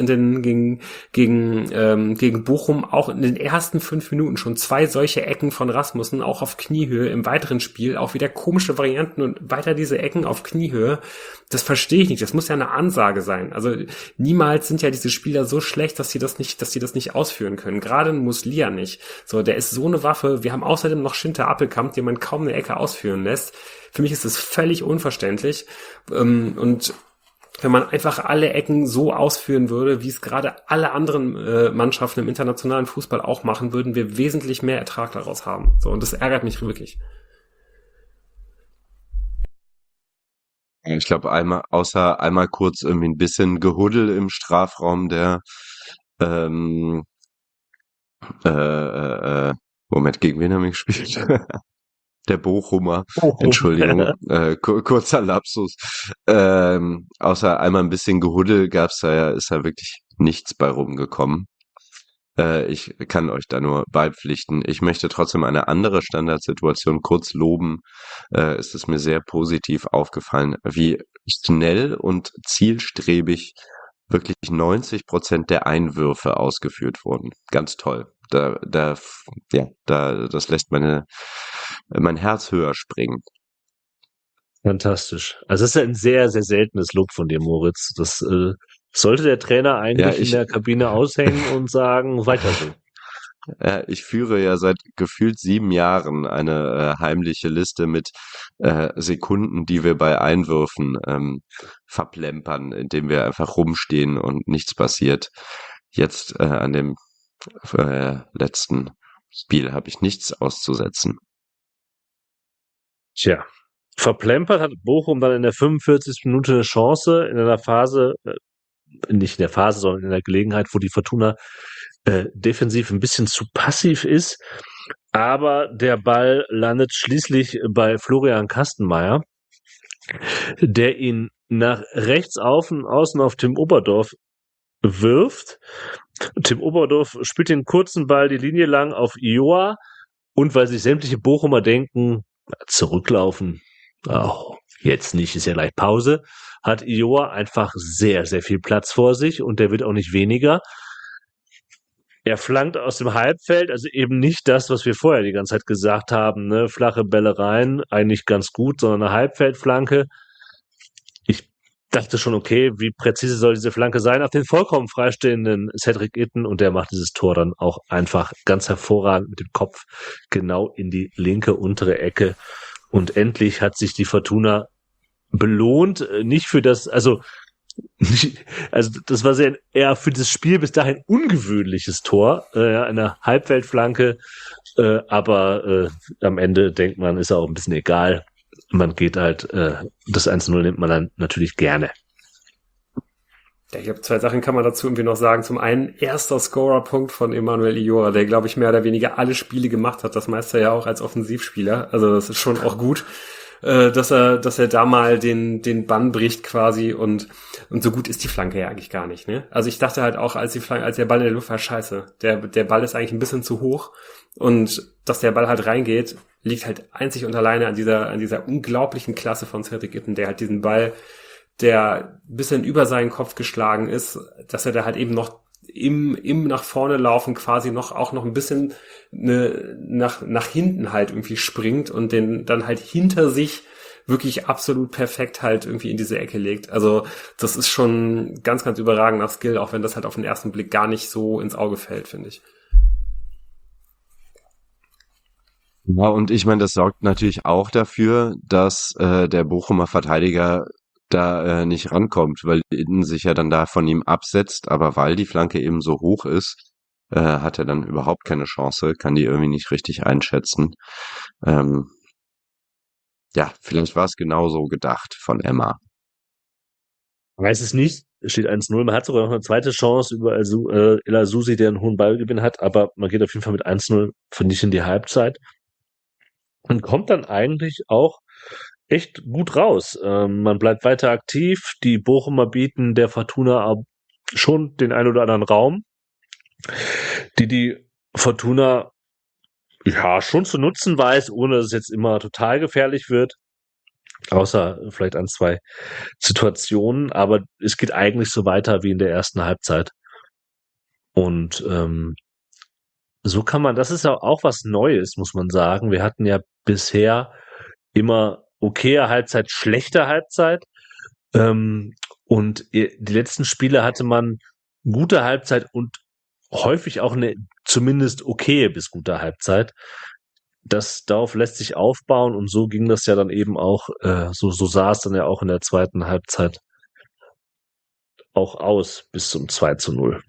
gegen Bochum auch in den ersten 5 Minuten schon 2 solche Ecken von Rasmussen, auch auf Kniehöhe, im weiteren Spiel auch wieder komische Varianten und weiter diese Ecken auf Kniehöhe, das verstehe ich nicht, das muss ja eine Ansage sein, also niemals sind ja diese Spieler so schlecht, dass sie das nicht ausführen können, gerade ein Muslia nicht, so, der ist so eine Waffe, wir haben außerdem noch Schinter Appelkamp, den man kaum eine Ecke ausführen lässt. Für mich ist es völlig unverständlich. Und wenn man einfach alle Ecken so ausführen würde, wie es gerade alle anderen Mannschaften im internationalen Fußball auch machen, würden wir wesentlich mehr Ertrag daraus haben. So, und das ärgert mich wirklich. Ich glaube, einmal kurz irgendwie ein bisschen Gehuddel im Strafraum der ähm, Moment, gegen wen haben wir gespielt? Der Bochumer, Entschuldigung, kurzer Lapsus. Außer einmal ein bisschen Gehuddel ist da wirklich nichts bei rumgekommen. Ich kann euch da nur beipflichten. Ich möchte trotzdem eine andere Standardsituation kurz loben. Ist es mir sehr positiv aufgefallen, wie schnell und zielstrebig wirklich 90% der Einwürfe ausgeführt wurden. Ganz toll. Das lässt mein Herz höher springen. Fantastisch. Also das ist ja ein sehr, sehr seltenes Lob von dir, Moritz. Das sollte der Trainer eigentlich in der Kabine aushängen und sagen, weiter so. Ich führe ja seit gefühlt 7 Jahren eine heimliche Liste mit Sekunden, die wir bei Einwürfen verplempern, indem wir einfach rumstehen und nichts passiert. Jetzt an dem letzten Spiel habe ich nichts auszusetzen. Tja, verplempert hat Bochum dann in der 45. Minute eine Chance in einer Phase, nicht in der Phase, sondern in der Gelegenheit, wo die Fortuna defensiv ein bisschen zu passiv ist. Aber der Ball landet schließlich bei Florian Kastenmeier, der ihn nach rechts außen auf Tim Oberdorf wirft. Tim Oberdorf spielt den kurzen Ball die Linie lang auf Ioa und weil sich sämtliche Bochumer denken, zurücklaufen, jetzt nicht, ist ja gleich Pause, hat Ioa einfach sehr, sehr viel Platz vor sich und der wird auch nicht weniger. Er flankt aus dem Halbfeld, also eben nicht das, was wir vorher die ganze Zeit gesagt haben, ne? Flache Bälle rein, eigentlich ganz gut, sondern eine Halbfeldflanke. Ich dachte schon, okay, wie präzise soll diese Flanke sein? Auf den vollkommen freistehenden Cedric Itten und der macht dieses Tor dann auch einfach ganz hervorragend mit dem Kopf genau in die linke untere Ecke. Und endlich hat sich die Fortuna belohnt, nicht für das, also das war eher für das Spiel bis dahin ungewöhnliches Tor, eine Halbfeldflanke, aber am Ende denkt man, ist auch ein bisschen egal. Man geht halt, das 1-0 nimmt man dann natürlich gerne. Ja, ich glaube, 2 Sachen kann man dazu irgendwie noch sagen. Zum einen, erster Scorerpunkt von Emanuel Iora, der, glaube ich, mehr oder weniger alle Spiele gemacht hat. Das meiste ja auch als Offensivspieler. Also das ist schon auch gut, dass er da mal den Bann bricht quasi und so gut ist die Flanke ja eigentlich gar nicht, ne? Also ich dachte halt auch, als der Ball in der Luft war, scheiße, der Ball ist eigentlich ein bisschen zu hoch und dass der Ball halt reingeht, liegt halt einzig und alleine an dieser unglaublichen Klasse von Cedric Itten, der halt diesen Ball, der ein bisschen über seinen Kopf geschlagen ist, dass er da halt eben noch im nach vorne laufen quasi noch ein bisschen nach hinten halt irgendwie springt und den dann halt hinter sich wirklich absolut perfekt halt irgendwie in diese Ecke legt. Also das ist schon ganz, ganz überragender Skill, auch wenn das halt auf den ersten Blick gar nicht so ins Auge fällt, finde ich. Ja, und ich meine, das sorgt natürlich auch dafür, dass der Bochumer Verteidiger da nicht rankommt, weil Innen sich ja dann da von ihm absetzt, aber weil die Flanke eben so hoch ist, hat er dann überhaupt keine Chance, kann die irgendwie nicht richtig einschätzen. Ja, vielleicht war es genauso gedacht von Emma. Weiß es nicht, es steht 1-0, man hat sogar noch eine zweite Chance über El Azusi, der einen hohen Ballgewinn hat, aber man geht auf jeden Fall mit 1-0 nicht in die Halbzeit und kommt dann eigentlich auch echt gut raus. Man bleibt weiter aktiv. Die Bochumer bieten der Fortuna schon den ein oder anderen Raum, die Fortuna ja, schon zu nutzen weiß, ohne dass es jetzt immer total gefährlich wird. Außer vielleicht an 2 Situationen, aber es geht eigentlich so weiter wie in der ersten Halbzeit. Und so kann man, das ist ja auch was Neues, muss man sagen. Wir hatten ja bisher immer okaye Halbzeit, schlechte Halbzeit. Und die letzten Spiele hatte man gute Halbzeit und häufig auch eine zumindest okaye bis gute Halbzeit. Darauf lässt sich aufbauen und so ging das ja dann eben auch, so sah es dann ja auch in der zweiten Halbzeit auch aus bis zum 2:0.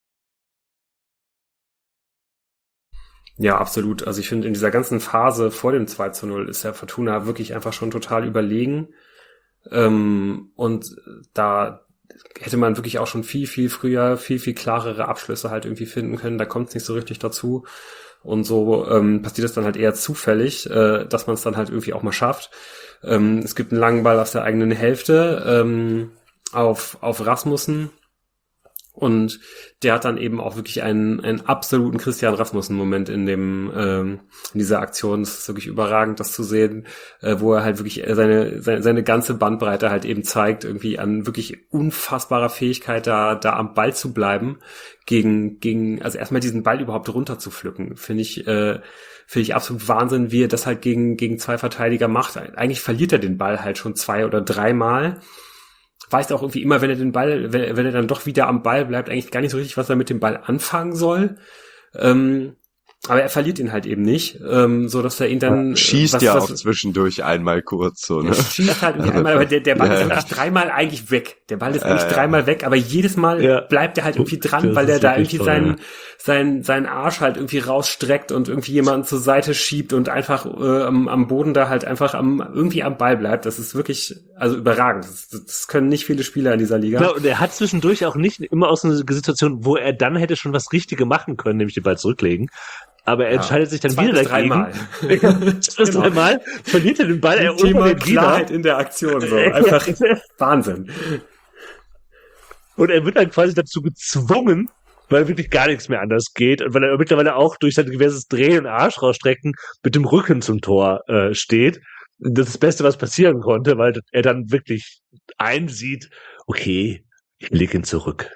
Ja, absolut. Also ich finde, in dieser ganzen Phase vor dem 2:0 ist ja Fortuna wirklich einfach schon total überlegen. Und da hätte man wirklich auch schon viel, viel früher, viel, viel klarere Abschlüsse halt irgendwie finden können. Da kommt es nicht so richtig dazu. Und so passiert es dann halt eher zufällig, dass man es dann halt irgendwie auch mal schafft. Es gibt einen langen Ball aus der eigenen Hälfte auf Rasmussen. Und der hat dann eben auch wirklich einen absoluten Christian Rasmussen-Moment in dieser Aktion. Es ist wirklich überragend, das zu sehen, wo er halt wirklich seine ganze Bandbreite halt eben zeigt, irgendwie an wirklich unfassbarer Fähigkeit, da am Ball zu bleiben, also erstmal diesen Ball überhaupt runterzupflücken, finde ich absolut Wahnsinn, wie er das halt gegen 2 Verteidiger macht. Eigentlich verliert er den Ball halt schon 2 oder 3 Mal. Weiß auch irgendwie immer, wenn er dann doch wieder am Ball bleibt, eigentlich gar nicht so richtig, was er mit dem Ball anfangen soll. Aber er verliert ihn halt eben nicht, so dass er ihn dann schießt ja auch zwischendurch einmal kurz so, ne? Er schießt halt irgendwie einmal, aber der Ball ist eigentlich 3-mal eigentlich weg. Der Ball ist eigentlich 3-mal weg, aber jedes Mal bleibt er halt irgendwie dran, weil er da irgendwie seinen Arsch halt irgendwie rausstreckt und irgendwie jemanden zur Seite schiebt und einfach am Boden da halt einfach irgendwie am Ball bleibt. Das ist wirklich, also überragend. Das können nicht viele Spieler in dieser Liga. Genau, und er hat zwischendurch auch nicht immer aus einer Situation, wo er dann hätte schon was Richtige machen können, nämlich den Ball zurücklegen. Aber er entscheidet sich dann wieder dagegen. 2-3-mal verliert er den Ball. Er Thema Klarheit in der Aktion, so. Einfach Wahnsinn. Und er wird dann quasi dazu gezwungen, weil wirklich gar nichts mehr anders geht und weil er mittlerweile auch durch sein diverses Drehen und Arsch rausstrecken mit dem Rücken zum Tor steht. Das ist das Beste, was passieren konnte, weil er dann wirklich einsieht, okay, ich lege ihn zurück.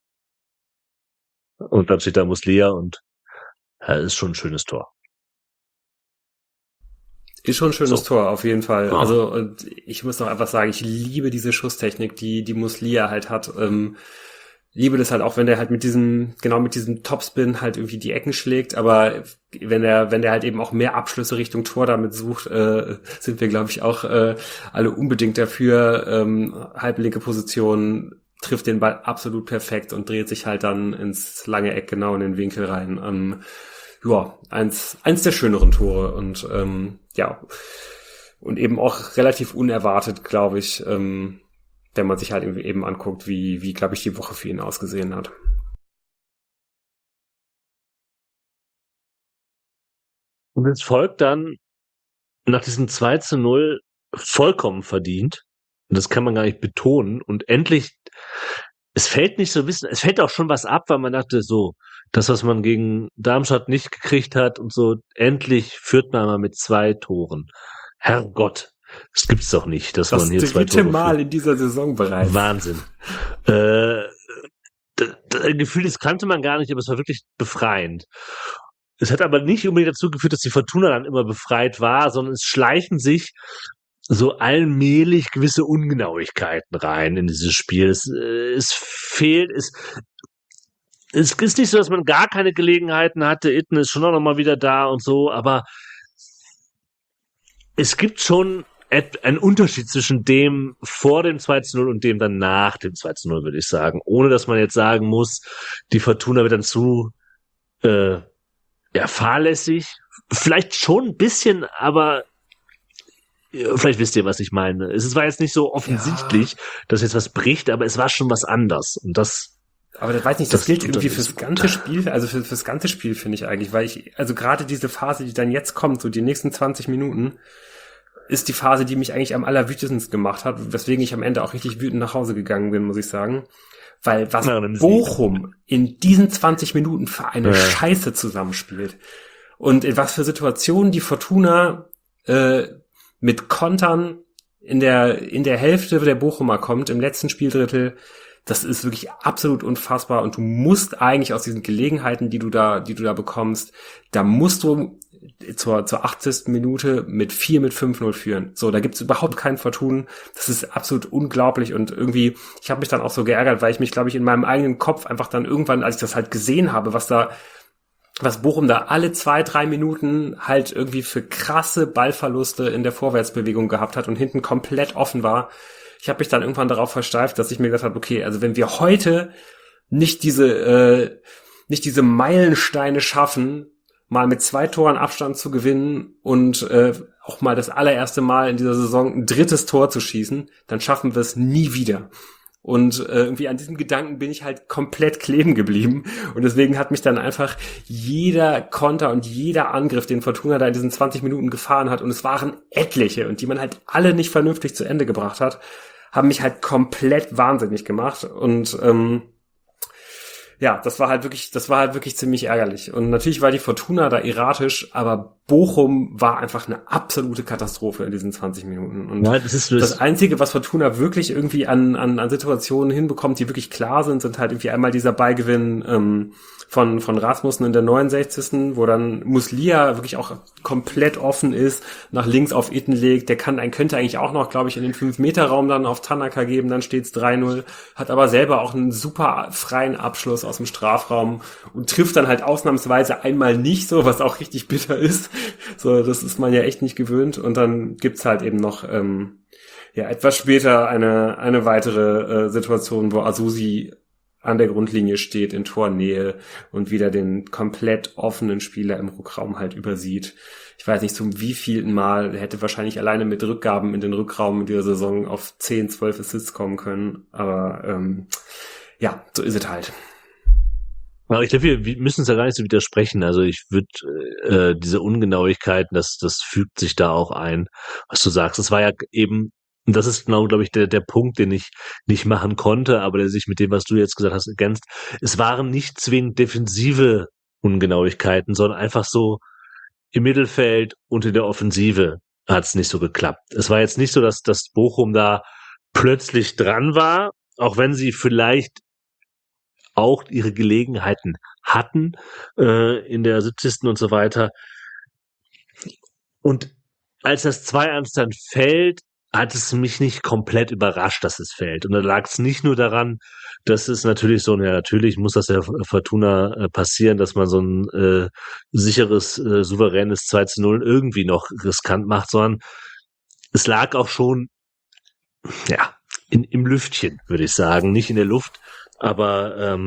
Und dann steht da Muslija und das ist schon ein schönes Tor. Ist schon ein schönes Tor, auf jeden Fall. Ja. Also, und ich muss noch einfach sagen, ich liebe diese Schusstechnik, die Muslija halt hat. Liebe das halt auch, wenn der halt mit diesem Topspin halt irgendwie die Ecken schlägt, aber wenn der halt eben auch mehr Abschlüsse Richtung Tor damit sucht, sind wir, glaube ich, auch alle unbedingt dafür. Halblinke Position, trifft den Ball absolut perfekt und dreht sich halt dann ins lange Eck genau in den Winkel rein. Eins der schöneren Tore und und eben auch relativ unerwartet, glaube ich, wenn man sich halt eben anguckt, wie glaube ich, die Woche für ihn ausgesehen hat. Und es folgt dann nach diesem 2:0 vollkommen verdient. Und das kann man gar nicht betonen. Und endlich, es fällt auch schon was ab, weil man dachte, so, das, was man gegen Darmstadt nicht gekriegt hat und so, endlich führt man mal mit 2 Toren. Herrgott, das gibt's doch nicht, dass man hier 2 Tore Das 3. Mal in dieser Saison bereits. Wahnsinn. Gefühl, das kannte man gar nicht, aber es war wirklich befreiend. Es hat aber nicht unbedingt dazu geführt, dass die Fortuna dann immer befreit war, sondern es schleichen sich so allmählich gewisse Ungenauigkeiten rein in dieses Spiel. Es ist nicht so, dass man gar keine Gelegenheiten hatte. Itten ist schon noch mal wieder da und so, aber es gibt schon einen Unterschied zwischen dem vor dem 2:0 und dem dann nach dem 2:0, würde ich sagen. Ohne, dass man jetzt sagen muss, die Fortuna wird dann zu fahrlässig. Vielleicht schon ein bisschen, aber vielleicht wisst ihr, was ich meine. Es war jetzt nicht so offensichtlich, dass jetzt was bricht, aber es war schon was anders. Und das. Aber das weiß nicht, das gilt irgendwie fürs ganze Spiel, also fürs ganze Spiel finde ich eigentlich, weil also gerade diese Phase, die dann jetzt kommt, so die nächsten 20 Minuten, ist die Phase, die mich eigentlich am allerwütendsten gemacht hat, weswegen ich am Ende auch richtig wütend nach Hause gegangen bin, muss ich sagen. Weil was Bochum in diesen 20 Minuten für eine Scheiße zusammenspielt. und in was für Situationen die Fortuna mit Kontern in der Hälfte der Bochumer kommt, im letzten Spieldrittel, das ist wirklich absolut unfassbar und du musst eigentlich aus diesen Gelegenheiten, die du da bekommst, da musst du zur 80. Minute mit 5-0 führen. So, da gibt's überhaupt keinen Vertun. Das ist absolut unglaublich und irgendwie, ich habe mich dann auch so geärgert, weil ich mich, glaube ich, in meinem eigenen Kopf einfach dann irgendwann, als ich das halt gesehen habe, was Bochum da alle 2-3 Minuten halt irgendwie für krasse Ballverluste in der Vorwärtsbewegung gehabt hat und hinten komplett offen war. Ich habe mich dann irgendwann darauf versteift, dass ich mir gesagt habe, okay, also wenn wir heute nicht diese Meilensteine schaffen, mal mit 2 Toren Abstand zu gewinnen und auch mal das allererste Mal in dieser Saison ein 3. Tor zu schießen, dann schaffen wir es nie wieder. Und irgendwie an diesem Gedanken bin ich halt komplett kleben geblieben. Und deswegen hat mich dann einfach jeder Konter und jeder Angriff, den Fortuna da in diesen 20 Minuten gefahren hat, und es waren etliche, und die man halt alle nicht vernünftig zu Ende gebracht hat, haben mich halt komplett wahnsinnig gemacht. Und ja, das war halt wirklich ziemlich ärgerlich. Und natürlich war die Fortuna da erratisch, aber Bochum war einfach eine absolute Katastrophe in diesen 20 Minuten. Und Ja, das Einzige, was Fortuna wirklich irgendwie an Situationen hinbekommt, die wirklich klar sind halt irgendwie einmal dieser Ballgewinn von Rasmussen in der 69., wo dann Muslia wirklich auch komplett offen ist, nach links auf Itten legt. Der könnte eigentlich auch noch, glaube ich, in den 5-Meter-Raum dann auf Tanaka geben, dann steht's 3-0, hat aber selber auch einen super freien Abschluss aus dem Strafraum und trifft dann halt ausnahmsweise einmal nicht, so, was auch richtig bitter ist. So, das ist man ja echt nicht gewöhnt. Und dann gibt's halt eben noch etwas später eine weitere Situation, wo Azusi an der Grundlinie steht, in Tornähe, und wieder den komplett offenen Spieler im Rückraum halt übersieht. Ich weiß nicht, zum wievielten Mal, er hätte wahrscheinlich alleine mit Rückgaben in den Rückraum in dieser Saison auf 10, 12 Assists kommen können. Aber ja, so ist es halt. Aber ich glaube, wir müssen es ja gar nicht so widersprechen. Also ich würde diese Ungenauigkeiten, das fügt sich da auch ein, was du sagst. Es war ja eben, und das ist genau, glaube ich, der Punkt, den ich nicht machen konnte, aber der sich mit dem, was du jetzt gesagt hast, ergänzt. Es waren nicht zwingend defensive Ungenauigkeiten, sondern einfach so im Mittelfeld und in der Offensive hat es nicht so geklappt. Es war jetzt nicht so, dass das Bochum da plötzlich dran war, auch wenn sie vielleicht auch ihre Gelegenheiten hatten in der 70. und so weiter. Und als das 2-1 dann fällt, hat es mich nicht komplett überrascht, dass es fällt. Und da lag es nicht nur daran, dass es natürlich so, ja, natürlich muss das ja Fortuna passieren, dass man so ein sicheres, souveränes 2-0 irgendwie noch riskant macht, sondern es lag auch schon, ja, im Lüftchen, würde ich sagen, nicht in der Luft. Aber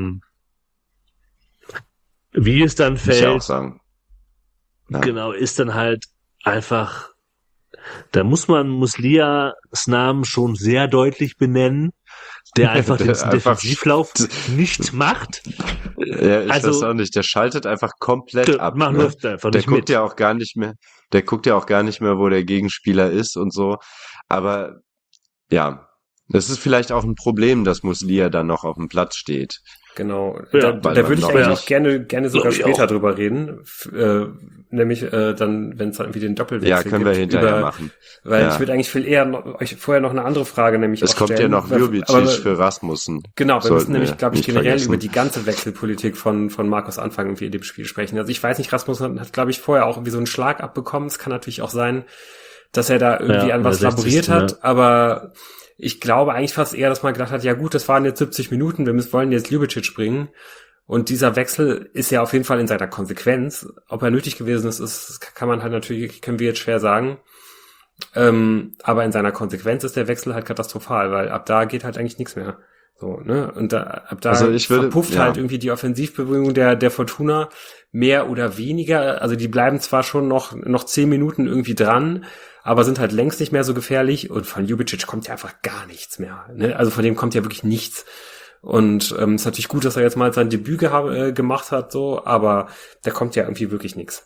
wie es dann fällt, ich auch sagen. Ja. Genau, ist dann halt einfach, da muss man Muslias Namen schon sehr deutlich benennen, der einfach den Defensivlauf nicht macht. Ja, ich weiß auch nicht, der schaltet einfach komplett ab. Läuft einfach der nicht guckt mit. ja auch gar nicht mehr, wo der Gegenspieler ist und so. Aber ja, das ist vielleicht auch ein Problem, dass Muslia dann noch auf dem Platz steht. Genau, Ja, da würde ich eigentlich auch gerne sogar später auch drüber reden, nämlich dann, wenn es dann irgendwie den Doppelwechsel gibt. Ja, können wir hinterher machen. Weil ich würde eigentlich viel eher euch vorher noch eine andere Frage nämlich es auch stellen. Es kommt ja noch Ljubicic für Rasmussen. Genau, wir müssen nämlich, glaube ich, generell vergessen. über die ganze Wechselpolitik von Markus Anfang irgendwie in dem Spiel sprechen. Also ich weiß nicht, Rasmussen hat glaube ich, vorher auch irgendwie so einen Schlag abbekommen. Es kann natürlich auch sein, dass er da irgendwie an was laboriert hat, aber ich glaube eigentlich fast eher, dass man gedacht hat, ja gut, das waren jetzt 70 Minuten, wollen jetzt Ljubicic bringen. Und dieser Wechsel ist ja auf jeden Fall in seiner Konsequenz. Ob er nötig gewesen ist, können wir jetzt schwer sagen. Aber in seiner Konsequenz ist der Wechsel halt katastrophal, weil ab da geht halt eigentlich nichts mehr. So, ne? Und ab da verpufft halt irgendwie die Offensivbewegung der Fortuna mehr oder weniger. Also die bleiben zwar schon noch 10 Minuten irgendwie dran, aber sind halt längst nicht mehr so gefährlich. Und von Ljubicic kommt ja einfach gar nichts mehr. Ne? Also von dem kommt ja wirklich nichts. Und ist natürlich gut, dass er jetzt mal sein Debüt gemacht hat, so, aber da kommt ja irgendwie wirklich nichts.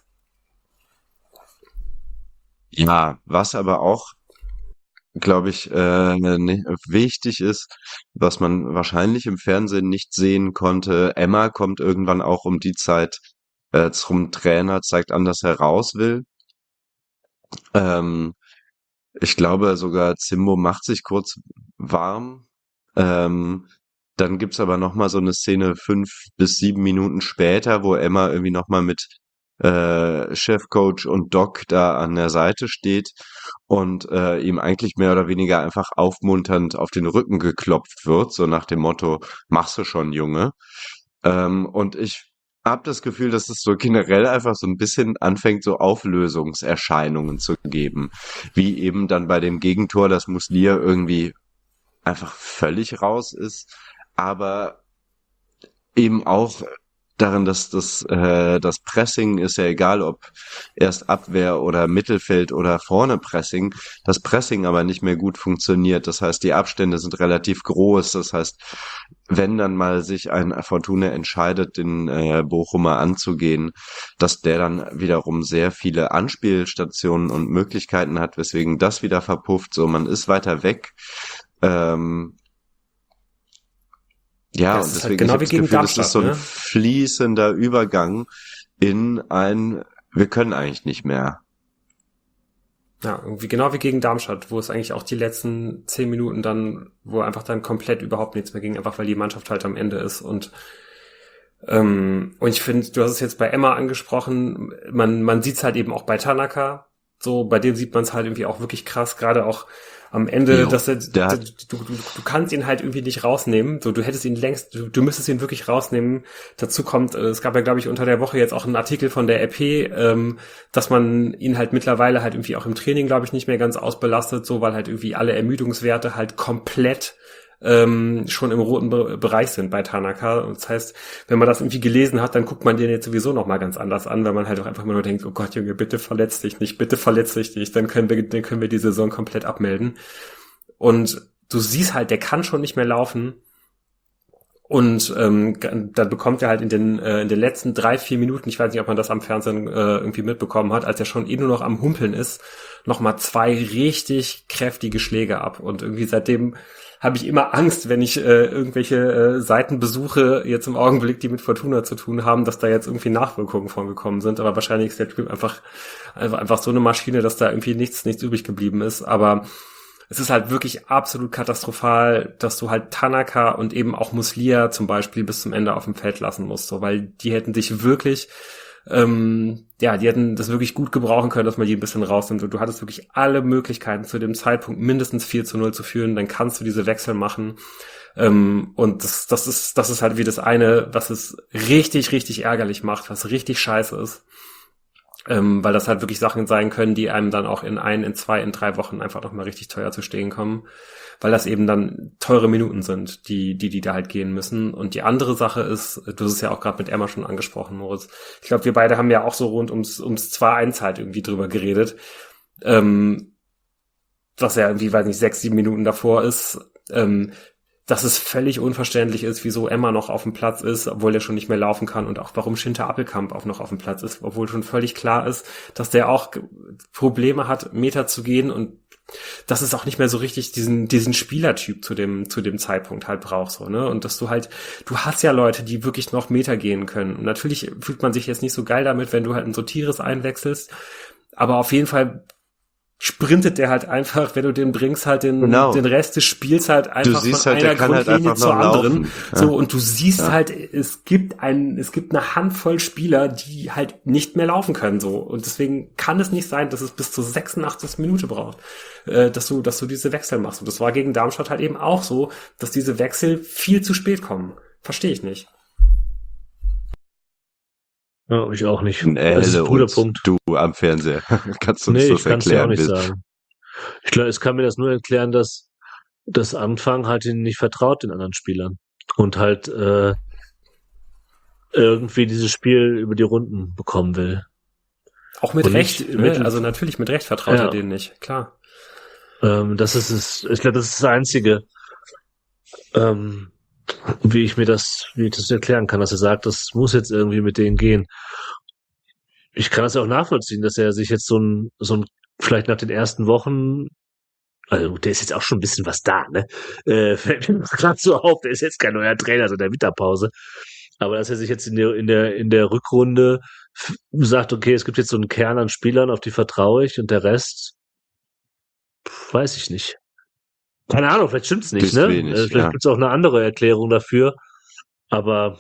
Ja, was aber auch, glaube ich, wichtig ist, was man wahrscheinlich im Fernsehen nicht sehen konnte. Emma kommt irgendwann auch um die Zeit zum Trainer, zeigt an, dass er raus will. Ich glaube sogar, Zimbo macht sich kurz warm. Dann gibt's aber noch mal so eine Szene 5 bis 7 Minuten später, wo Emma irgendwie noch mal mit Chefcoach und Doc da an der Seite steht und ihm eigentlich mehr oder weniger einfach aufmunternd auf den Rücken geklopft wird, so nach dem Motto, machst du schon, Junge. Und ich habe das Gefühl, dass es so generell einfach so ein bisschen anfängt, so Auflösungserscheinungen zu geben. Wie eben dann bei dem Gegentor, dass Muslia irgendwie einfach völlig raus ist, aber eben auch darin, dass das Pressing ist ja egal, ob erst Abwehr oder Mittelfeld oder vorne Pressing, das Pressing aber nicht mehr gut funktioniert. Das heißt, die Abstände sind relativ groß. Das heißt, wenn dann mal sich ein Fortuna entscheidet, den Bochumer anzugehen, dass der dann wiederum sehr viele Anspielstationen und Möglichkeiten hat, weswegen das wieder verpufft. So, man ist weiter weg. Ja, Das und ist halt deswegen, ich genau habe wie das gegen Gefühl, das ist Darmstadt, so ein ne? fließender Übergang in wir können eigentlich nicht mehr. Ja, irgendwie genau wie gegen Darmstadt, wo es eigentlich auch die letzten 10 Minuten dann, wo einfach dann komplett überhaupt nichts mehr ging, einfach weil die Mannschaft halt am Ende ist. Und ich finde, du hast es jetzt bei Emma angesprochen, man sieht es halt eben auch bei Tanaka, so, bei dem sieht man es halt irgendwie auch wirklich krass, gerade auch am Ende, Jo, dass der hat, du kannst ihn halt irgendwie nicht rausnehmen, so, du hättest ihn längst, du müsstest ihn wirklich rausnehmen. Dazu kommt, es gab ja, glaube ich, unter der Woche jetzt auch einen Artikel von der RP, dass man ihn halt mittlerweile halt irgendwie auch im Training, glaube ich, nicht mehr ganz ausbelastet, so, weil halt irgendwie alle Ermüdungswerte halt komplett schon im roten Bereich sind bei Tanaka. Und das heißt, wenn man das irgendwie gelesen hat, dann guckt man den jetzt sowieso noch mal ganz anders an, weil man halt auch einfach immer nur denkt, oh Gott, Junge, bitte verletz dich nicht, bitte verletz dich nicht, dann können wir die Saison komplett abmelden. Und du siehst halt, der kann schon nicht mehr laufen. Und dann bekommt er halt in den letzten 3-4 Minuten, ich weiß nicht, ob man das am Fernsehen irgendwie mitbekommen hat, als er schon nur noch am Humpeln ist, nochmal 2 richtig kräftige Schläge ab. Und irgendwie seitdem habe ich immer Angst, wenn ich irgendwelche Seiten besuche, jetzt im Augenblick, die mit Fortuna zu tun haben, dass da jetzt irgendwie Nachwirkungen von gekommen sind. Aber wahrscheinlich ist der Typ einfach so eine Maschine, dass da irgendwie nichts übrig geblieben ist. Aber es ist halt wirklich absolut katastrophal, dass du halt Tanaka und eben auch Muslia zum Beispiel bis zum Ende auf dem Feld lassen musst, so, weil die hätten dich wirklich, die hätten das wirklich gut gebrauchen können, dass man die ein bisschen rausnimmt. Und du hattest wirklich alle Möglichkeiten zu dem Zeitpunkt mindestens 4-0 zu führen, dann kannst du diese Wechsel machen. Und das ist halt wie das eine, was es richtig, richtig ärgerlich macht, was richtig scheiße ist. Weil das halt wirklich Sachen sein können, die einem dann auch in 1, in 2, in 3 Wochen einfach nochmal richtig teuer zu stehen kommen, weil das eben dann teure Minuten sind, die da halt gehen müssen. Und die andere Sache ist, du hast es ja auch gerade mit Emma schon angesprochen, Moritz, ich glaube, wir beide haben ja auch so rund ums 2-1 halt irgendwie drüber geredet, was ja irgendwie, weiß nicht, 6-7 Minuten davor ist, dass es völlig unverständlich ist, wieso Emma noch auf dem Platz ist, obwohl er schon nicht mehr laufen kann, und auch warum Schinter Appelkamp auch noch auf dem Platz ist, obwohl schon völlig klar ist, dass der auch Probleme hat, Meter zu gehen, und dass es auch nicht mehr so richtig diesen Spielertyp zu dem Zeitpunkt halt braucht, so, ne? Und dass du hast ja Leute, die wirklich noch Meter gehen können. Und natürlich fühlt man sich jetzt nicht so geil damit, wenn du halt ein Sotiris einwechselst, aber auf jeden Fall sprintet der halt einfach, wenn du den bringst, halt den Rest des Spiels halt einfach von halt, einer Grundlinie halt zur anderen. laufen. Ja. So, und du siehst halt, es gibt eine Handvoll Spieler, die halt nicht mehr laufen können, so. Und deswegen kann es nicht sein, dass es bis zur 86. Minute braucht, dass du diese Wechsel machst. Und das war gegen Darmstadt halt eben auch so, dass diese Wechsel viel zu spät kommen. Verstehe ich nicht. Ja, ich auch nicht. Das ist ein guter Punkt. Du am Fernseher. Kannst du uns Nee, das ich kann es dir auch erklären? nicht sagen. Ich glaube, es kann mir das nur erklären, dass das Anfang halt ihnen nicht vertraut, den anderen Spielern. Und halt irgendwie dieses Spiel über die Runden bekommen will. Auch mit Und Recht, nicht ne? Also natürlich mit Recht vertraut er denen nicht, klar. Das ist es. Ich glaube, das ist das Einzige, wie ich das erklären kann, dass er sagt, das muss jetzt irgendwie mit denen gehen. Ich kann das ja auch nachvollziehen, dass er sich jetzt so ein vielleicht nach den ersten Wochen, also der ist jetzt auch schon ein bisschen was da, ne? Fällt mir gerade so auf, der ist jetzt kein neuer Trainer, so der Winterpause. Aber dass er sich jetzt in der Rückrunde sagt, okay, es gibt jetzt so einen Kern an Spielern, auf die vertraue ich und der Rest, weiß ich nicht. Keine Ahnung, vielleicht stimmt's nicht, Ist ne? wenig, Vielleicht ja. gibt's auch eine andere Erklärung dafür. Aber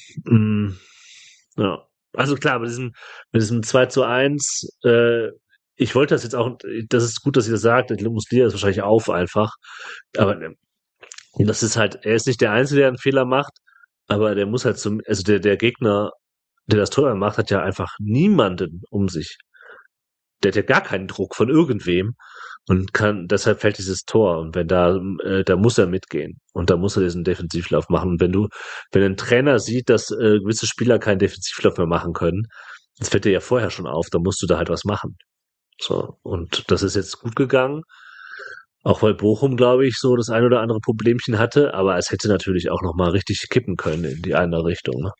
ja. Also klar, mit diesem 2:1, ich wollte das jetzt auch, das ist gut, dass ihr das sagt, ich muss dir das wahrscheinlich auf einfach. Aber das ist halt, er ist nicht der Einzige, der einen Fehler macht, aber der muss halt also der Gegner, der das Tor macht, hat ja einfach niemanden um sich. Der hat ja gar keinen Druck von irgendwem und deshalb fällt dieses Tor. Und wenn da muss er mitgehen und da muss er diesen Defensivlauf machen. Und wenn ein Trainer sieht, dass gewisse Spieler keinen Defensivlauf mehr machen können, das fällt dir ja vorher schon auf, dann musst du da halt was machen. So. Und das ist jetzt gut gegangen. Auch weil Bochum, glaube ich, so das ein oder andere Problemchen hatte, aber es hätte natürlich auch nochmal richtig kippen können in die eine Richtung. Ne?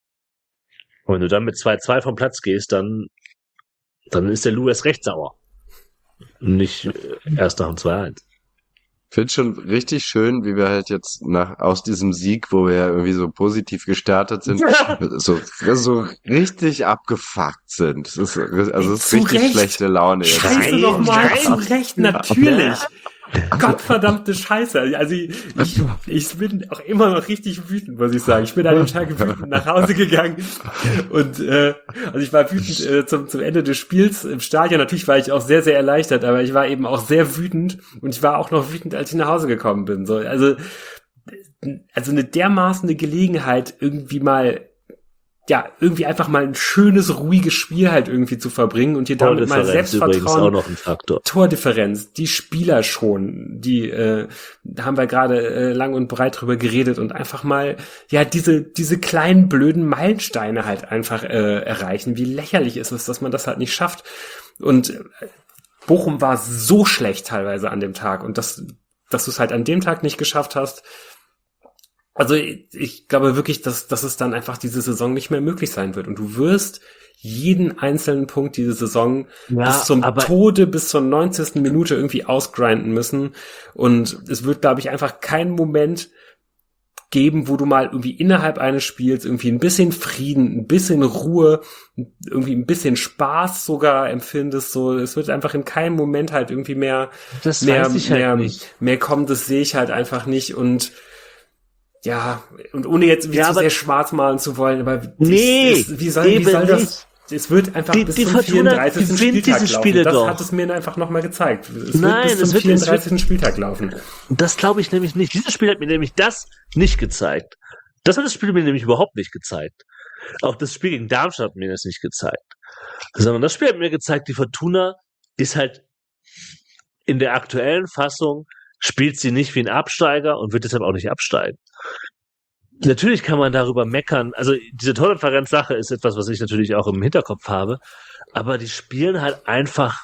Und wenn du dann mit 2:2 vom Platz gehst, dann ist der Lou erst recht sauer. Nicht erst nach dem 2:1. Ich finde schon richtig schön, wie wir halt jetzt aus diesem Sieg, wo wir ja irgendwie so positiv gestartet sind, so richtig abgefuckt sind. Es ist richtig Recht. schlechte Laune jetzt. Scheiße nochmal, zu Recht, natürlich. Gottverdammte Scheiße. Also ich bin auch immer noch richtig wütend, muss ich sagen. Ich bin an dem Tag wütend nach Hause gegangen und also ich war wütend zum Ende des Spiels im Stadion. Natürlich war ich auch sehr, sehr erleichtert, aber ich war eben auch sehr wütend und ich war auch noch wütend, als ich nach Hause gekommen bin. So, also eine dermaßene Gelegenheit, irgendwie einfach mal ein schönes, ruhiges Spiel halt irgendwie zu verbringen und dir damit mal Selbstvertrauen, auch noch ein Faktor. Tordifferenz, die Spieler schon, da haben wir gerade lang und breit drüber geredet und einfach mal, ja, diese kleinen blöden Meilensteine halt einfach erreichen. Wie lächerlich ist es, dass man das halt nicht schafft. Und Bochum war so schlecht teilweise an dem Tag und dass du es halt an dem Tag nicht geschafft hast. Also ich glaube wirklich, dass es dann einfach diese Saison nicht mehr möglich sein wird. Und du wirst jeden einzelnen Punkt diese Saison bis zum Tode, bis zur 90. Minute irgendwie ausgrinden müssen. Und es wird, glaube ich, einfach keinen Moment geben, wo du mal irgendwie innerhalb eines Spiels irgendwie ein bisschen Frieden, ein bisschen Ruhe, irgendwie ein bisschen Spaß sogar empfindest. So, es wird einfach in keinem Moment halt irgendwie mehr kommen. Das sehe ich halt einfach nicht. Und ja, und ohne jetzt zu sehr schwarz malen zu wollen, aber wie soll das? Es wird einfach bis zum Fortuna 34. Spieltag laufen. Das hat es mir einfach nochmal gezeigt. Es wird bis zum 34. Spieltag laufen. Das glaube ich nämlich nicht. Dieses Spiel hat mir nämlich das nicht gezeigt. Das hat das Spiel mir nämlich überhaupt nicht gezeigt. Auch das Spiel gegen Darmstadt hat mir das nicht gezeigt. Sondern das Spiel hat mir gezeigt, die Fortuna ist halt in der aktuellen Fassung, spielt sie nicht wie ein Absteiger und wird deshalb auch nicht absteigen. Natürlich kann man darüber meckern. Also diese Tordifferenz-Sache ist etwas, was ich natürlich auch im Hinterkopf habe. Aber die spielen halt einfach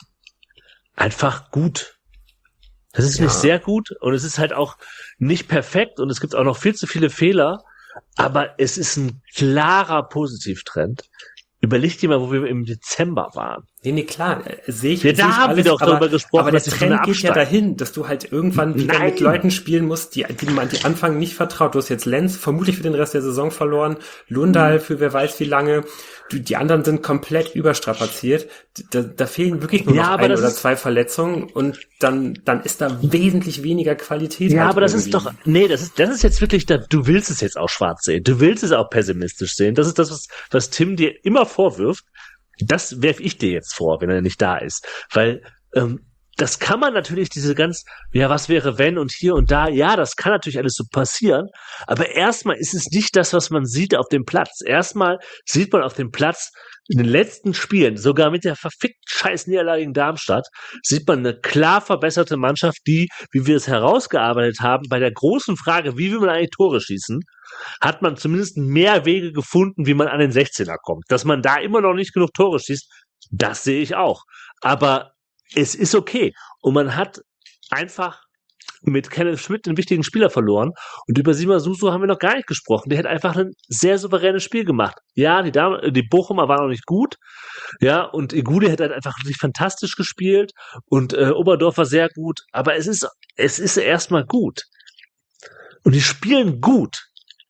gut. Das ist nicht sehr gut und es ist halt auch nicht perfekt und es gibt auch noch viel zu viele Fehler. Aber es ist ein klarer Positivtrend. Überleg dir mal, wo wir im Dezember waren. Nee, klar, sehe ich. Ja, da haben wir doch darüber gesprochen, aber der Trend geht ja dahin, dass du halt irgendwann wieder mit Leuten spielen musst, die man die Anfang nicht vertraut. Du hast jetzt Lenz vermutlich für den Rest der Saison verloren, Lundal für wer weiß wie lange. Die anderen sind komplett überstrapaziert. Da fehlen wirklich nur noch ein oder zwei Verletzungen und dann ist da wesentlich weniger Qualität. Ja, aber das ist doch, das ist jetzt wirklich, du willst es jetzt auch schwarz sehen. Du willst es auch pessimistisch sehen. Das ist das, was Tim dir immer vorwirft. Das werfe ich dir jetzt vor, wenn er nicht da ist. Weil das kann man natürlich was wäre wenn und hier und da, ja, das kann natürlich alles so passieren, aber erstmal ist es nicht das, was man sieht auf dem Platz. Erstmal sieht man auf dem Platz in den letzten Spielen, sogar mit der verfickten scheiß Niederlage gegen Darmstadt, sieht man eine klar verbesserte Mannschaft, die, wie wir es herausgearbeitet haben, bei der großen Frage, wie will man eigentlich Tore schießen, hat man zumindest mehr Wege gefunden, wie man an den 16er kommt. Dass man da immer noch nicht genug Tore schießt, das sehe ich auch. Aber es ist okay. Und man hat einfach mit Kenneth Schmidt einen wichtigen Spieler verloren. Und über Sima Suso haben wir noch gar nicht gesprochen. Der hat einfach ein sehr souveränes Spiel gemacht. Ja, die Bochumer waren noch nicht gut. Ja, und Egude hat halt einfach wirklich fantastisch gespielt. Und Oberdorf war sehr gut. Aber es ist erstmal gut. Und die spielen gut.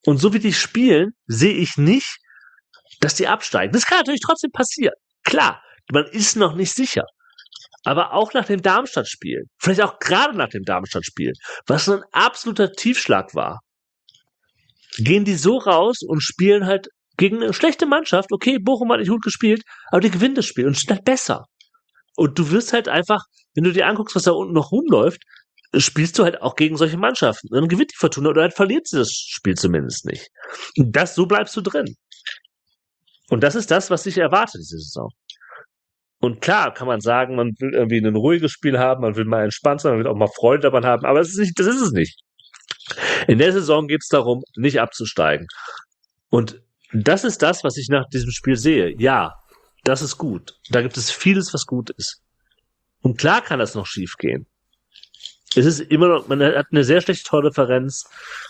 Und so wie die spielen, sehe ich nicht, dass die absteigen. Das kann natürlich trotzdem passieren. Klar, man ist noch nicht sicher. Aber auch nach dem Darmstadt-Spiel, vielleicht auch gerade nach dem Darmstadt-Spiel, was so ein absoluter Tiefschlag war, gehen die so raus und spielen halt gegen eine schlechte Mannschaft. Okay, Bochum hat nicht gut gespielt, aber die gewinnen das Spiel und sind halt besser. Und du wirst halt einfach, wenn du dir anguckst, was da unten noch rumläuft, spielst du halt auch gegen solche Mannschaften. Dann gewinnt die Fortuna oder dann verliert sie das Spiel zumindest nicht. Und so bleibst du drin. Und das ist das, was ich erwarte diese Saison. Und klar kann man sagen, man will irgendwie ein ruhiges Spiel haben, man will mal entspannt sein, man will auch mal Freude daran haben, aber das ist es nicht. In der Saison geht es darum, nicht abzusteigen. Und das ist das, was ich nach diesem Spiel sehe. Ja, das ist gut. Da gibt es vieles, was gut ist. Und klar kann das noch schief gehen. Es ist immer noch, man hat eine sehr schlechte Tordifferenz.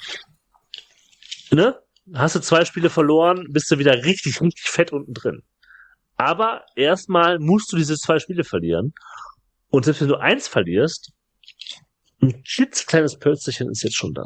Ne? Hast du 2 Spiele verloren, bist du wieder richtig, richtig fett unten drin. Aber erstmal musst du diese 2 Spiele verlieren. Und selbst wenn du 1 verlierst, ein klitzekleines Pölsterchen ist jetzt schon da.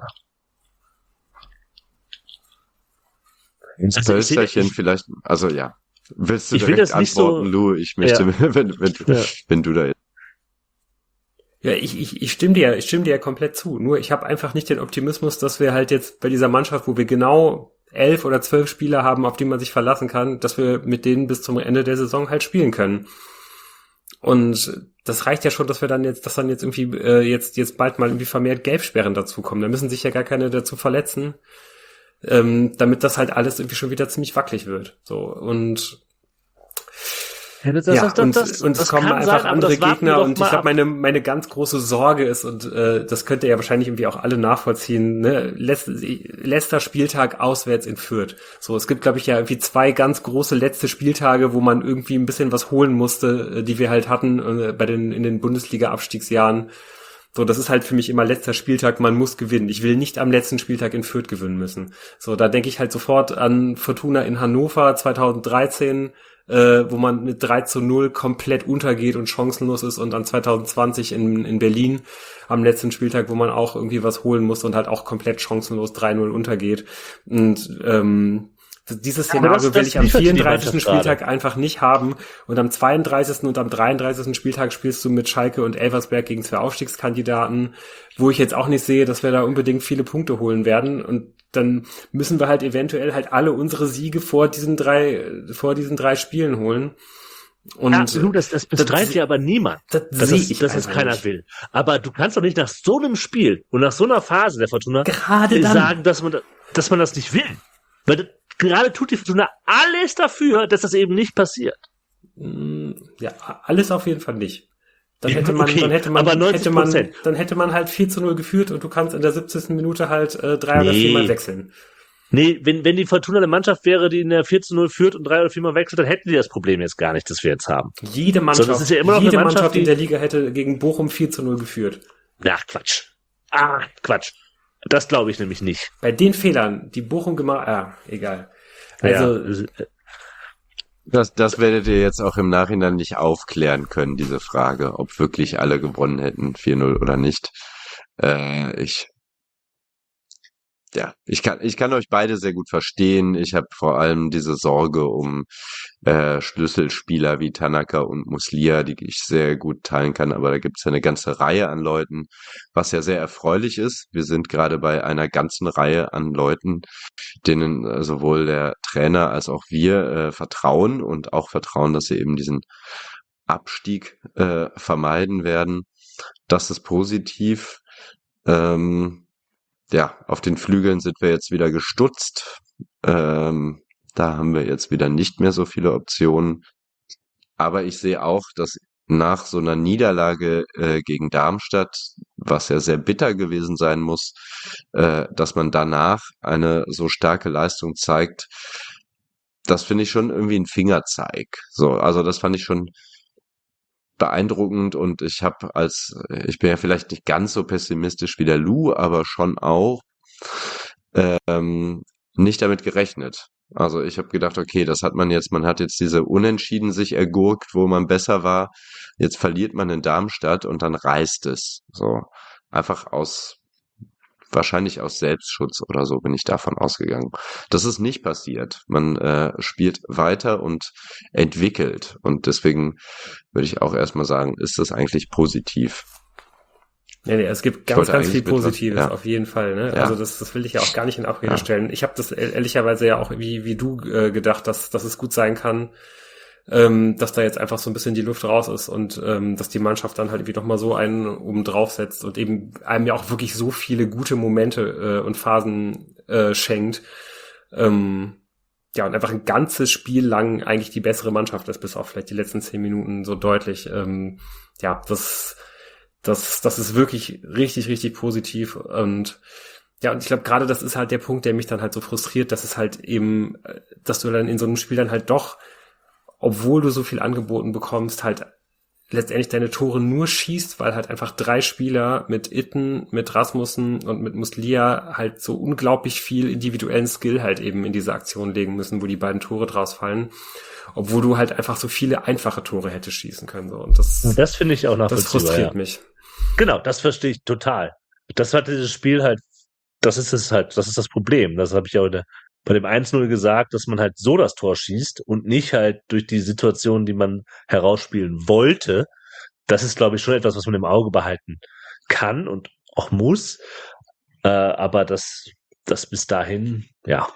Also Pölsterchen vielleicht, also ja. Willst du ich will direkt das nicht antworten, so, Lou? Ich möchte, ja. wenn du da Ja, ich stimme dir ja komplett zu. Nur ich habe einfach nicht den Optimismus, dass wir halt jetzt bei dieser Mannschaft, wo wir genau 11 oder 12 Spieler haben, auf die man sich verlassen kann, dass wir mit denen bis zum Ende der Saison halt spielen können. Und das reicht ja schon, dass wir dann jetzt irgendwie jetzt bald mal irgendwie vermehrt Gelbsperren dazukommen. Da müssen sich ja gar keine dazu verletzen, damit das halt alles irgendwie schon wieder ziemlich wackelig wird. So und und es kommen einfach andere Gegner und ich glaube, meine ganz große Sorge ist, und das könnt ihr ja wahrscheinlich irgendwie auch alle nachvollziehen, ne? Letzter Spieltag auswärts in Fürth. So, es gibt, glaube ich, ja irgendwie 2 ganz große letzte Spieltage, wo man irgendwie ein bisschen was holen musste, die wir halt hatten in den Bundesliga-Abstiegsjahren. So, das ist halt für mich immer letzter Spieltag, man muss gewinnen. Ich will nicht am letzten Spieltag in Fürth gewinnen müssen. So, da denke ich halt sofort an Fortuna in Hannover 2013, wo man mit 3:0 komplett untergeht und chancenlos ist, und dann 2020 in Berlin am letzten Spieltag, wo man auch irgendwie was holen muss und halt auch komplett chancenlos 3:0 untergeht. Und dieses Szenario will ich am 34. Spieltag einfach nicht haben. Und am 32. und am 33. Spieltag spielst du mit Schalke und Elversberg gegen 2 Aufstiegskandidaten, wo ich jetzt auch nicht sehe, dass wir da unbedingt viele Punkte holen werden. Und dann müssen wir halt eventuell halt alle unsere Siege vor diesen 3 Spielen holen. Und das bestreitet ja aber niemand, dass es keiner will. Aber du kannst doch nicht nach so einem Spiel und nach so einer Phase der Fortuna sagen, dass man das nicht will. Weil gerade tut die Fortuna alles dafür, dass das eben nicht passiert. Ja, alles auf jeden Fall nicht. Dann hätte man halt 4:0 geführt und du kannst in der 70. Minute halt 3 oder 4 Mal wechseln. Nee, wenn die Fortuna eine Mannschaft wäre, die in der 4:0 führt und 3 oder 4 Mal wechselt, dann hätten die das Problem jetzt gar nicht, das wir jetzt haben. Jede Mannschaft in der Liga hätte gegen Bochum 4:0 geführt. Ach, Quatsch. Das glaube ich nämlich nicht. Bei den Fehlern, die Bochum gemacht, egal. Also, Das werdet ihr jetzt auch im Nachhinein nicht aufklären können, diese Frage, ob wirklich alle gewonnen hätten, 4:0 oder nicht. Ich kann euch beide sehr gut verstehen. Ich habe vor allem diese Sorge um Schlüsselspieler wie Tanaka und Muslia, die ich sehr gut teilen kann, aber da gibt es ja eine ganze Reihe an Leuten, was ja sehr erfreulich ist. Wir sind gerade bei einer ganzen Reihe an Leuten, denen sowohl der Trainer als auch wir vertrauen und auch vertrauen, dass sie eben diesen Abstieg vermeiden werden. Das ist positiv. Auf den Flügeln sind wir jetzt wieder gestutzt. Da haben wir jetzt wieder nicht mehr so viele Optionen. Aber ich sehe auch, dass nach so einer Niederlage gegen Darmstadt, was ja sehr bitter gewesen sein muss, dass man danach eine so starke Leistung zeigt, das finde ich schon irgendwie ein Fingerzeig. So, also das fand ich schon beeindruckend, und ich bin ja vielleicht nicht ganz so pessimistisch wie der Lou, aber schon auch nicht damit gerechnet. Also ich habe gedacht, okay, man hat jetzt diese Unentschieden sich ergurkt, wo man besser war, jetzt verliert man in Darmstadt und dann reißt es. So einfach aus wahrscheinlich aus Selbstschutz oder so bin ich davon ausgegangen. Das ist nicht passiert. Man spielt weiter und entwickelt. Und deswegen würde ich auch erstmal sagen, ist das eigentlich positiv. Nee, es gibt Ich ganz, wollte ganz viel eigentlich mit was, Positives, ja, auf jeden Fall. Ne? ja, Also das will ich ja auch gar nicht in Abrede ja. stellen. Ich habe das ehrlicherweise ja auch wie du gedacht, dass es gut sein kann, dass da jetzt einfach so ein bisschen die Luft raus ist und dass die Mannschaft dann halt irgendwie nochmal so einen oben drauf setzt und eben einem ja auch wirklich so viele gute Momente und Phasen schenkt. Ja, und einfach ein ganzes Spiel lang eigentlich die bessere Mannschaft ist, bis auf vielleicht die letzten 10 Minuten so deutlich. Ja, das ist wirklich richtig, richtig positiv. Und ja, und ich glaube, gerade das ist halt der Punkt, der mich dann halt so frustriert, dass es halt eben, dass du dann in so einem Spiel dann halt doch, obwohl du so viel angeboten bekommst, halt letztendlich deine Tore nur schießt, weil halt einfach 3 Spieler mit Itten, mit Rasmussen und mit Muslia halt so unglaublich viel individuellen Skill halt eben in diese Aktion legen müssen, wo die beiden Tore draus fallen, obwohl du halt einfach so viele einfache Tore hättest schießen können. So. Und Das finde ich auch das nachvollziehbar, frustriert ja. mich. Genau, das verstehe ich total. Das hat dieses Spiel halt, das ist es halt, das ist das Problem. Das habe ich ja bei dem 1-0 gesagt, dass man halt so das Tor schießt und nicht halt durch die Situation, die man herausspielen wollte. Das ist, glaube ich, schon etwas, was man im Auge behalten kann und auch muss. Aber das bis dahin, ja,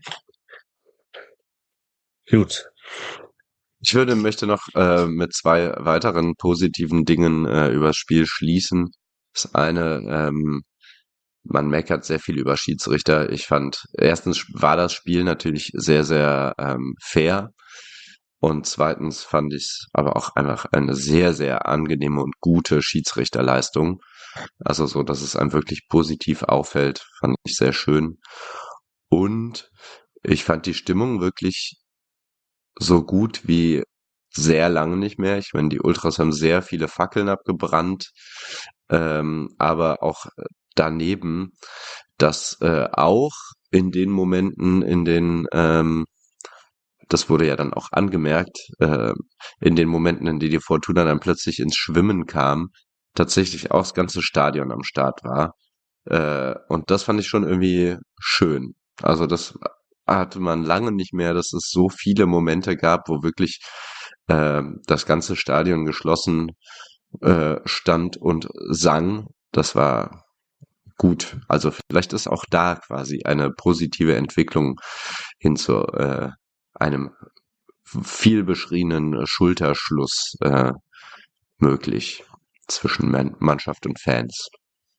gut. Ich möchte noch mit 2 weiteren positiven Dingen übers Spiel schließen. Das eine, man meckert sehr viel über Schiedsrichter. Ich fand, erstens war das Spiel natürlich sehr, sehr fair. Und zweitens fand ich es aber auch einfach eine sehr, sehr angenehme und gute Schiedsrichterleistung. Also so, dass es einem wirklich positiv auffällt, fand ich sehr schön. Und ich fand die Stimmung wirklich so gut wie sehr lange nicht mehr. Ich meine, die Ultras haben sehr viele Fackeln abgebrannt, aber auch daneben, dass auch in den Momenten, in denen das wurde ja dann auch angemerkt, in den Momenten, in denen die Fortuna dann plötzlich ins Schwimmen kam, tatsächlich auch das ganze Stadion am Start war. Und das fand ich schon irgendwie schön. Also das hatte man lange nicht mehr, dass es so viele Momente gab, wo wirklich das ganze Stadion geschlossen stand und sang. Das war gut. Also vielleicht ist auch da quasi eine positive Entwicklung hin zu einem viel beschriebenen Schulterschluss möglich zwischen Mannschaft und Fans.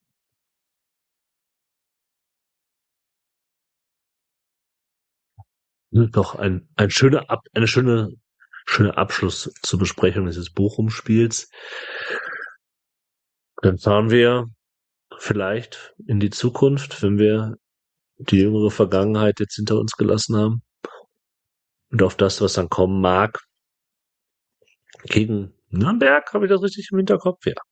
Doch eine schöne Abschluss zur Besprechung dieses Bochum-Spiels. Dann fahren wir vielleicht in die Zukunft, wenn wir die jüngere Vergangenheit jetzt hinter uns gelassen haben und auf das, was dann kommen mag. Gegen Nürnberg, habe ich das richtig im Hinterkopf? Ja.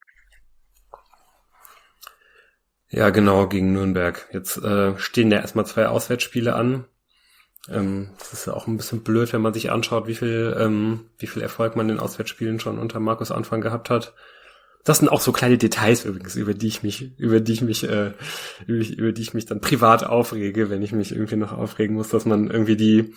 Ja, genau, gegen Nürnberg. Jetzt stehen ja erstmal 2 Auswärtsspiele an. Das ist ja auch ein bisschen blöd, wenn man sich anschaut, wie viel Erfolg man in den Auswärtsspielen schon unter Markus Anfang gehabt hat. Das sind auch so kleine Details übrigens, über die ich mich dann privat aufrege, wenn ich mich irgendwie noch aufregen muss, dass man irgendwie die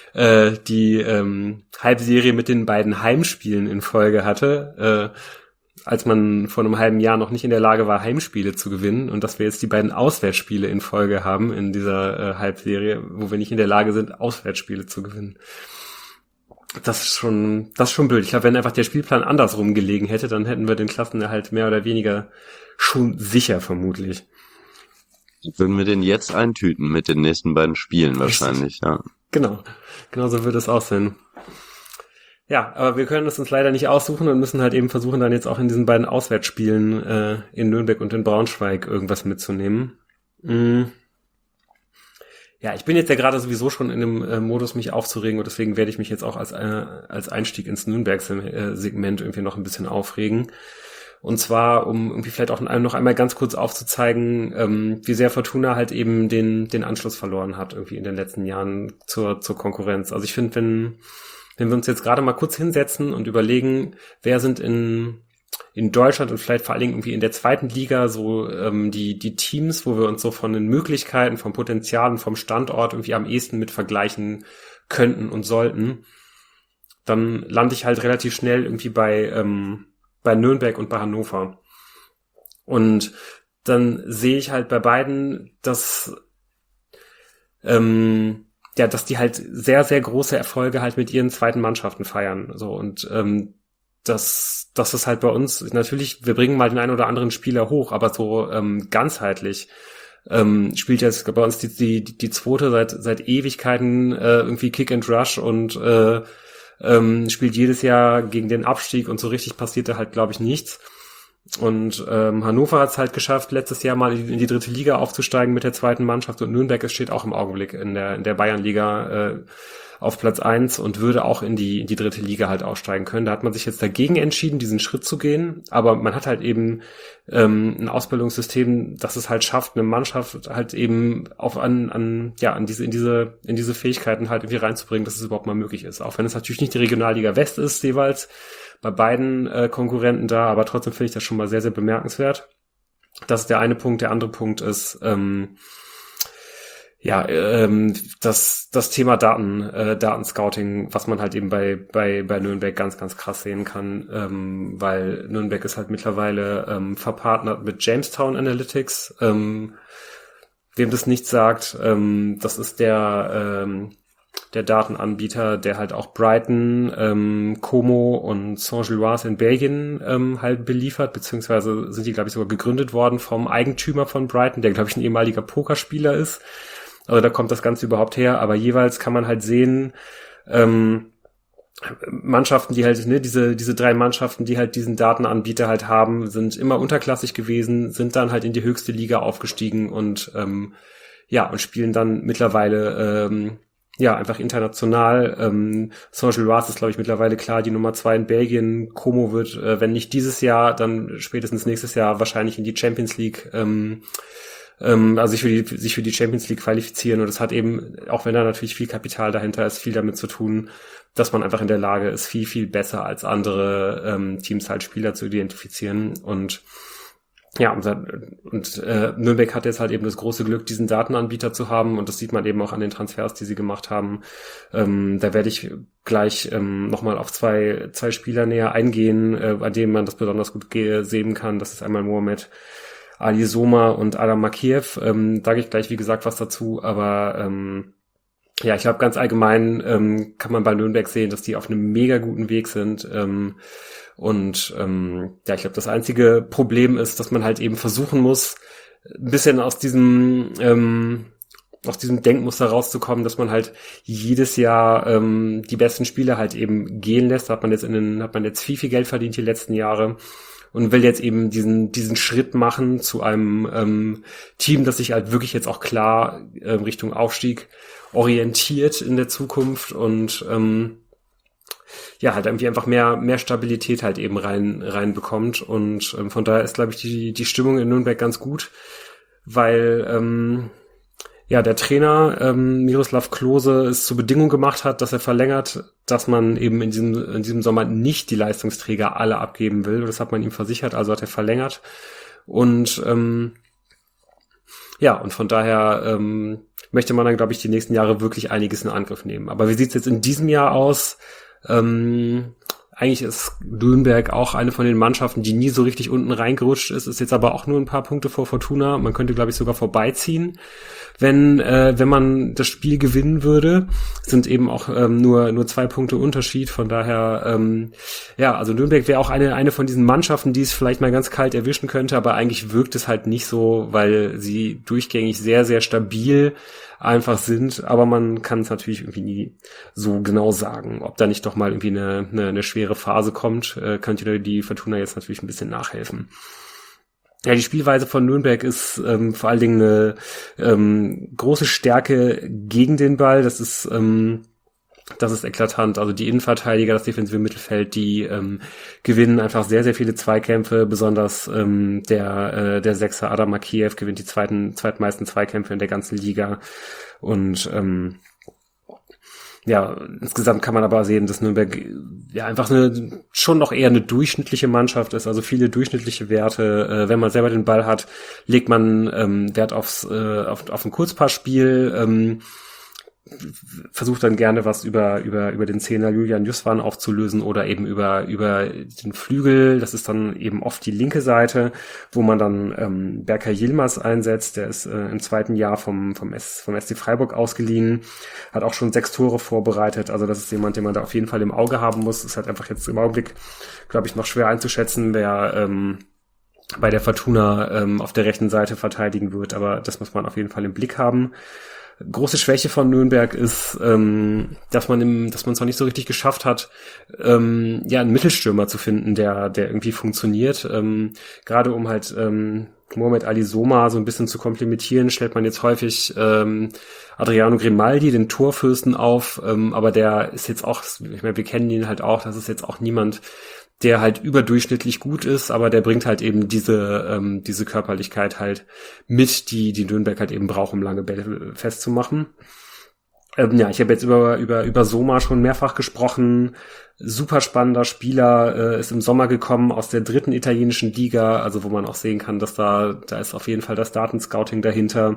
Halbserie mit den beiden Heimspielen in Folge hatte, als man vor einem halben Jahr noch nicht in der Lage war, Heimspiele zu gewinnen, und dass wir jetzt die beiden Auswärtsspiele in Folge haben in dieser Halbserie, wo wir nicht in der Lage sind, Auswärtsspiele zu gewinnen. Das ist schon blöd. Ich glaube, wenn einfach der Spielplan andersrum gelegen hätte, dann hätten wir den Klassenerhalt mehr oder weniger schon sicher, vermutlich. Würden wir den jetzt eintüten mit den nächsten beiden Spielen wahrscheinlich, ja. Genau so würde es aussehen. Ja, aber wir können es uns leider nicht aussuchen und müssen halt eben versuchen, dann jetzt auch in diesen beiden Auswärtsspielen in Nürnberg und in Braunschweig irgendwas mitzunehmen. Ja, ich bin jetzt ja gerade sowieso schon in dem Modus, mich aufzuregen, und deswegen werde ich mich jetzt auch als Einstieg ins Nürnberg-Segment irgendwie noch ein bisschen aufregen. Und zwar, um irgendwie vielleicht auch noch einmal ganz kurz aufzuzeigen, wie sehr Fortuna halt eben den Anschluss verloren hat irgendwie in den letzten Jahren zur Konkurrenz. Also ich finde, wenn wir uns jetzt gerade mal kurz hinsetzen und überlegen, wer sind in in Deutschland und vielleicht vor allen Dingen irgendwie in der zweiten Liga so die Teams, wo wir uns so von den Möglichkeiten, vom Potenzial und vom Standort irgendwie am ehesten mit vergleichen könnten und sollten, dann lande ich halt relativ schnell irgendwie bei Nürnberg und bei Hannover. Und dann sehe ich halt bei beiden, dass dass die halt sehr, sehr große Erfolge halt mit ihren zweiten Mannschaften feiern. So, und das ist halt bei uns, natürlich, wir bringen mal den einen oder anderen Spieler hoch, aber so ganzheitlich spielt jetzt bei uns die zweite seit Ewigkeiten irgendwie Kick and Rush und spielt jedes Jahr gegen den Abstieg und so richtig passiert da halt, glaube ich, nichts. Und Hannover hat es halt geschafft, letztes Jahr mal in die dritte Liga aufzusteigen mit der zweiten Mannschaft, und Nürnberg steht auch im Augenblick in der Bayernliga auf Platz 1 und würde auch in die dritte Liga halt aufsteigen können. Da hat man sich jetzt dagegen entschieden, diesen Schritt zu gehen, aber man hat halt eben ein Ausbildungssystem, das es halt schafft, eine Mannschaft halt eben in diese Fähigkeiten halt irgendwie reinzubringen, dass es überhaupt mal möglich ist. Auch wenn es natürlich nicht die Regionalliga West ist, jeweils bei beiden Konkurrenten da, aber trotzdem finde ich das schon mal sehr, sehr bemerkenswert. Das ist der eine Punkt. Der andere Punkt ist das Thema Datenscouting, was man halt eben bei Nürnberg ganz, ganz krass sehen kann, weil Nürnberg ist halt mittlerweile verpartnert mit Jamestown Analytics. Wem das nichts sagt, das ist der Datenanbieter, der halt auch Brighton, Como und Saint-Gilloise in Belgien halt beliefert, beziehungsweise sind die, glaube ich, sogar gegründet worden vom Eigentümer von Brighton, der, glaube ich, ein ehemaliger Pokerspieler ist. Also da kommt das Ganze überhaupt her, aber jeweils kann man halt sehen, Mannschaften, die halt, diese 3 Mannschaften, die halt diesen Datenanbieter halt haben, sind immer unterklassig gewesen, sind dann halt in die höchste Liga aufgestiegen und und spielen dann mittlerweile einfach international. Saint-Gilloise ist, glaube ich, mittlerweile klar die Nummer 2 in Belgien. Como wird, wenn nicht dieses Jahr, dann spätestens nächstes Jahr wahrscheinlich in die Champions League sich für die Champions League qualifizieren, und das hat eben, auch wenn da natürlich viel Kapital dahinter ist, viel damit zu tun, dass man einfach in der Lage ist, viel, viel besser als andere Teams halt Spieler zu identifizieren. Und Nürnberg hat jetzt halt eben das große Glück, diesen Datenanbieter zu haben, und das sieht man eben auch an den Transfers, die sie gemacht haben. Da werde ich gleich nochmal auf zwei Spieler näher eingehen, an denen man das besonders gut sehen kann. Das ist einmal Mohamed Ali Soma und Adam Makiev. Sage ich gleich, wie gesagt, was dazu, aber ich glaube, ganz allgemein kann man bei Nürnberg sehen, dass die auf einem mega guten Weg sind. Ich glaube, das einzige Problem ist, dass man halt eben versuchen muss, ein bisschen aus diesem Denkmuster rauszukommen, dass man halt jedes Jahr die besten Spieler halt eben gehen lässt. Da hat man jetzt viel, viel Geld verdient die letzten Jahre. Und will jetzt eben diesen Schritt machen zu einem Team, das sich halt wirklich jetzt auch klar Richtung Aufstieg orientiert in der Zukunft und halt irgendwie einfach mehr Stabilität halt eben rein bekommt. Und von daher ist, glaube ich, die Stimmung in Nürnberg ganz gut, weil der Trainer Miroslav Klose es zur Bedingung gemacht hat, dass er verlängert, dass man eben in diesem Sommer nicht die Leistungsträger alle abgeben will. Das hat man ihm versichert, also hat er verlängert. Und und von daher möchte man dann, glaube ich, die nächsten Jahre wirklich einiges in Angriff nehmen. Aber wie sieht's jetzt in diesem Jahr aus? Eigentlich ist Nürnberg auch eine von den Mannschaften, die nie so richtig unten reingerutscht ist jetzt aber auch nur ein paar Punkte vor Fortuna. Man könnte, glaube ich, sogar vorbeiziehen, wenn man das Spiel gewinnen würde. Sind eben auch nur 2 Punkte Unterschied. Von daher, also Nürnberg wäre auch eine von diesen Mannschaften, die es vielleicht mal ganz kalt erwischen könnte, aber eigentlich wirkt es halt nicht so, weil sie durchgängig sehr, sehr stabil einfach sind, aber man kann es natürlich irgendwie nie so genau sagen, ob da nicht doch mal irgendwie eine schwere Phase kommt, könnte die Fortuna jetzt natürlich ein bisschen nachhelfen. Ja, die Spielweise von Nürnberg ist vor allen Dingen eine große Stärke gegen den Ball. Das ist eklatant. Also die Innenverteidiger, das defensive Mittelfeld, die gewinnen einfach sehr, sehr viele Zweikämpfe. Besonders der Sechser Adam Makiev gewinnt die zweitmeisten Zweikämpfe in der ganzen Liga. Und ja, insgesamt kann man aber sehen, dass Nürnberg ja einfach schon noch eher eine durchschnittliche Mannschaft ist, also viele durchschnittliche Werte. Wenn man selber den Ball hat, legt man Wert auf ein Kurzpassspiel, versucht dann gerne was über den Zehner Julian Justwan aufzulösen oder eben über den Flügel. Das ist dann eben oft die linke Seite, wo man dann Berkay Yilmaz einsetzt. Der ist im zweiten Jahr vom SC Freiburg ausgeliehen, hat auch schon 6 Tore vorbereitet. Also das ist jemand, den man da auf jeden Fall im Auge haben muss. Ist halt einfach jetzt im Augenblick, glaube ich, noch schwer einzuschätzen, wer bei der Fortuna auf der rechten Seite verteidigen wird. Aber das muss man auf jeden Fall im Blick haben. Große Schwäche von Nürnberg ist, dass man es noch nicht so richtig geschafft hat, einen Mittelstürmer zu finden, der irgendwie funktioniert. Gerade um halt Mohamed Ali Soma so ein bisschen zu komplementieren, stellt man jetzt häufig Adriano Grimaldi, den Torfürsten, auf. Aber der ist jetzt auch, ich meine, wir kennen ihn halt auch, das ist jetzt auch niemand, der halt überdurchschnittlich gut ist, aber der bringt halt eben diese Körperlichkeit halt mit, die Nürnberg halt eben braucht, um lange Bälle festzumachen. Ich habe jetzt über Soma schon mehrfach gesprochen. Super spannender Spieler, ist im Sommer gekommen aus der 3. italienischen Liga, also wo man auch sehen kann, dass da ist auf jeden Fall das Datenscouting dahinter.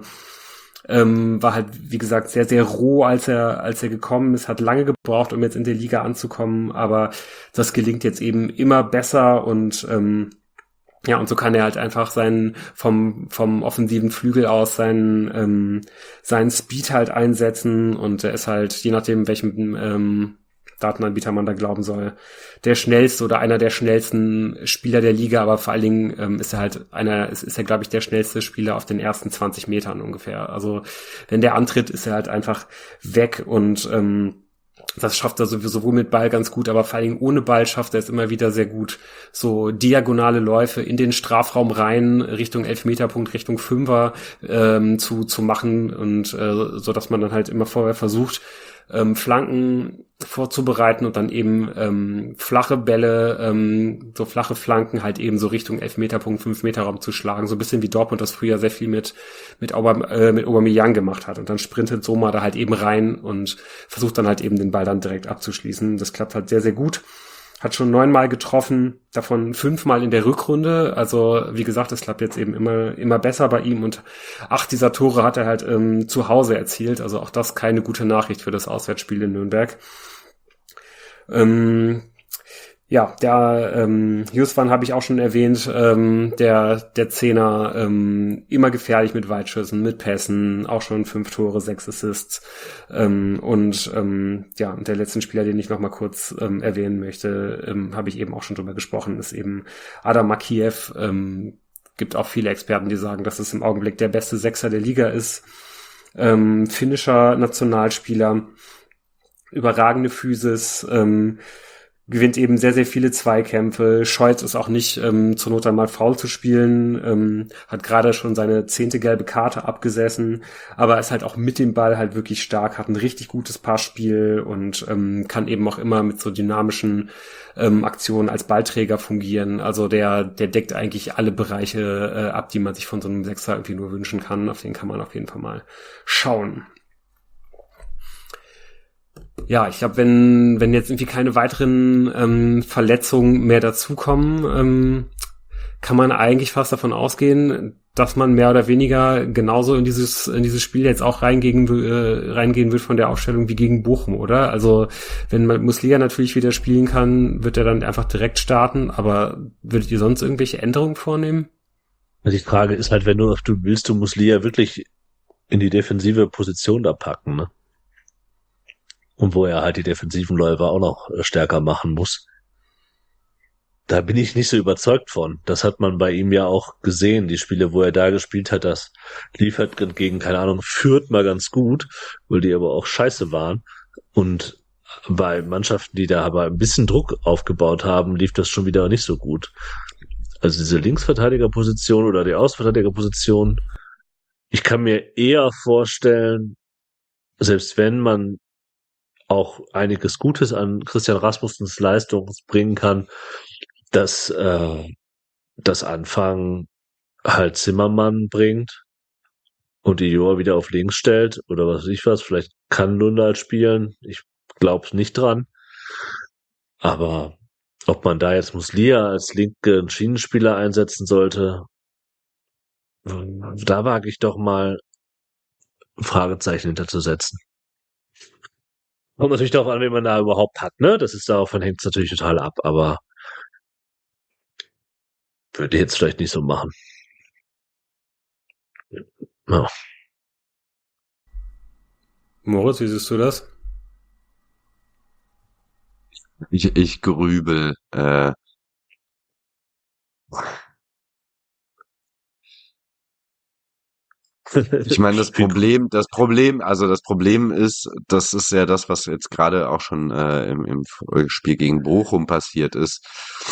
War halt, wie gesagt, sehr, sehr roh, als er gekommen ist, hat lange gebraucht, um jetzt in der Liga anzukommen, aber das gelingt jetzt eben immer besser und und so kann er halt einfach vom offensiven Flügel aus seinen Speed halt einsetzen und er ist halt, je nachdem, welchem Datenanbieter man da glauben soll, der schnellste oder einer der schnellsten Spieler der Liga, aber vor allen Dingen ist er glaube ich der schnellste Spieler auf den ersten 20 Metern ungefähr. Also wenn der antritt, ist er halt einfach weg und das schafft er sowieso sowohl mit Ball ganz gut, aber vor allen Dingen ohne Ball schafft er es immer wieder sehr gut, so diagonale Läufe in den Strafraum rein, Richtung Elfmeterpunkt, Richtung Fünfer zu machen und so, dass man dann halt immer vorher versucht, Flanken vorzubereiten und dann eben flache Bälle, so flache Flanken halt eben so Richtung Elfmeterpunkt, 5-Meter-Raum zu schlagen, so ein bisschen wie Dortmund das früher sehr viel mit Aubameyang gemacht hat und dann sprintet Soma da halt eben rein und versucht dann halt eben den Ball dann direkt abzuschließen. Das klappt halt sehr, sehr gut. Hat schon 9-mal getroffen, davon 5-mal in der Rückrunde. Also wie gesagt, es klappt jetzt eben immer besser bei ihm und 8 dieser Tore hat er halt zu Hause erzielt. Also auch das keine gute Nachricht für das Auswärtsspiel in Nürnberg. Der Justwan habe ich auch schon erwähnt, der Zehner, immer gefährlich mit Weitschüssen, mit Pässen, auch schon 5 Tore, 6 Assists. Und der letzte Spieler, den ich noch mal kurz erwähnen möchte, habe ich eben auch schon drüber gesprochen, ist eben Adam Makiev. Gibt auch viele Experten, die sagen, dass es im Augenblick der beste Sechser der Liga ist. Finnischer Nationalspieler, überragende Physis, gewinnt eben sehr, sehr viele Zweikämpfe, scheut es auch nicht, zur Not einmal faul zu spielen, hat gerade schon seine 10. gelbe Karte abgesessen, aber ist halt auch mit dem Ball halt wirklich stark, hat ein richtig gutes Passspiel und kann eben auch immer mit so dynamischen Aktionen als Ballträger fungieren. Also der deckt eigentlich alle Bereiche ab, die man sich von so einem Sechser irgendwie nur wünschen kann. Auf den kann man auf jeden Fall mal schauen. Ja, ich glaube, wenn jetzt irgendwie keine weiteren Verletzungen mehr dazukommen, kann man eigentlich fast davon ausgehen, dass man mehr oder weniger genauso in dieses Spiel jetzt auch reingehen wird von der Aufstellung wie gegen Bochum, oder? Also wenn man Muslija natürlich wieder spielen kann, wird er dann einfach direkt starten, aber würdet ihr sonst irgendwelche Änderungen vornehmen? Die Frage ist halt, wenn du willst, du Muslija wirklich in die defensive Position da packen, ne? Und wo er halt die defensiven Läufe auch noch stärker machen muss. Da bin ich nicht so überzeugt von. Das hat man bei ihm ja auch gesehen. Die Spiele, wo er da gespielt hat, das lief halt gegen, keine Ahnung, Fürth mal ganz gut, weil die aber auch scheiße waren. Und bei Mannschaften, die da aber ein bisschen Druck aufgebaut haben, lief das schon wieder nicht so gut. Also diese Linksverteidigerposition oder die Außenverteidigerposition, ich kann mir eher vorstellen, selbst wenn man auch einiges Gutes an Christian Rasmussens Leistung bringen kann, dass das Anfang halt Zimmermann bringt und die Joa wieder auf links stellt oder was weiß ich was. Vielleicht kann Lundal spielen. Ich glaub's nicht dran. Aber ob man da jetzt Muslia als linken Schienenspieler einsetzen sollte, da wage ich doch mal ein Fragezeichen hinterzusetzen. Kommt natürlich darauf an, wen man da überhaupt hat, ne? Davon hängt es natürlich total ab, aber würde ich jetzt vielleicht nicht so machen. Ja. Moritz, wie siehst du das? Ich grübel. Ich meine, das Problem ist, das ist ja das, was jetzt gerade auch schon im Spiel gegen Bochum passiert ist.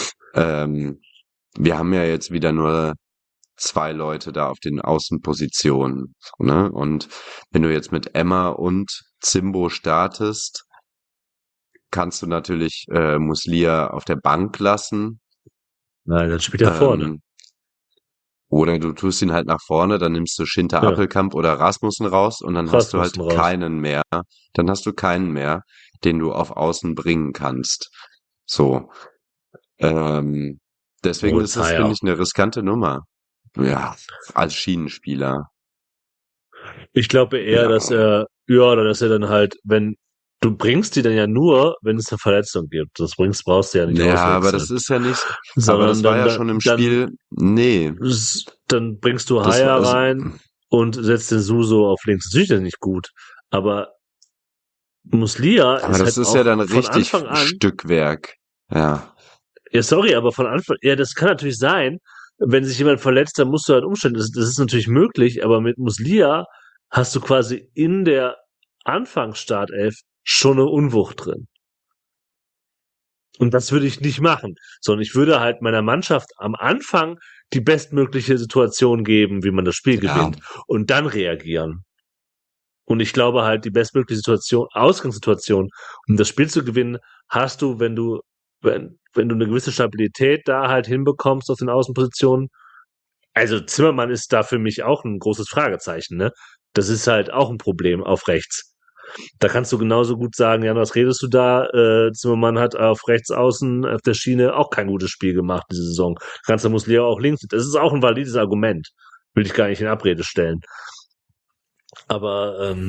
Wir haben ja jetzt wieder nur 2 Leute da auf den Außenpositionen, ne? Und wenn du jetzt mit Emma und Zimbo startest, kannst du natürlich Muslia auf der Bank lassen. Nein, dann spielt er vorne. Oder du tust ihn halt nach vorne, dann nimmst du Schinter Appelkamp oder Rasmussen raus und dann hast du halt keinen mehr. Dann hast du keinen mehr, den du auf Außen bringen kannst. So. Deswegen ist das, finde ich, eine riskante Nummer. Ja, als Schienenspieler. Ich glaube eher, dass er dann halt, wenn du bringst die dann ja nur, wenn es eine Verletzung gibt. Brauchst du ja nicht auswechseln. Ja, aber das ist ja nicht, aber das war ja schon im Spiel, nee. Dann bringst du Haya rein und setzt den Suso auf links. Natürlich ist das nicht gut, aber Muslia aber das ist ja dann richtig Stückwerk. Ja. Ja, sorry, aber von Anfang, ja, das kann natürlich sein, wenn sich jemand verletzt, dann musst du halt umstellen. Das ist natürlich möglich, aber mit Muslia hast du quasi in der Anfangsstartelf schon eine Unwucht drin. Und das würde ich nicht machen, sondern ich würde halt meiner Mannschaft am Anfang die bestmögliche Situation geben, wie man das Spiel gewinnt und dann reagieren. Und ich glaube halt, die bestmögliche Ausgangssituation, um das Spiel zu gewinnen, hast du, wenn du eine gewisse Stabilität da halt hinbekommst auf den Außenpositionen. Also Zimmermann ist da für mich auch ein großes Fragezeichen, ne? Das ist halt auch ein Problem auf rechts. Da kannst du genauso gut sagen, Jan, was redest du da? Zimmermann hat auf rechts außen auf der Schiene auch kein gutes Spiel gemacht diese Saison. Kannst du Muslia auch links. Das ist auch ein valides Argument. Will ich gar nicht in Abrede stellen. Aber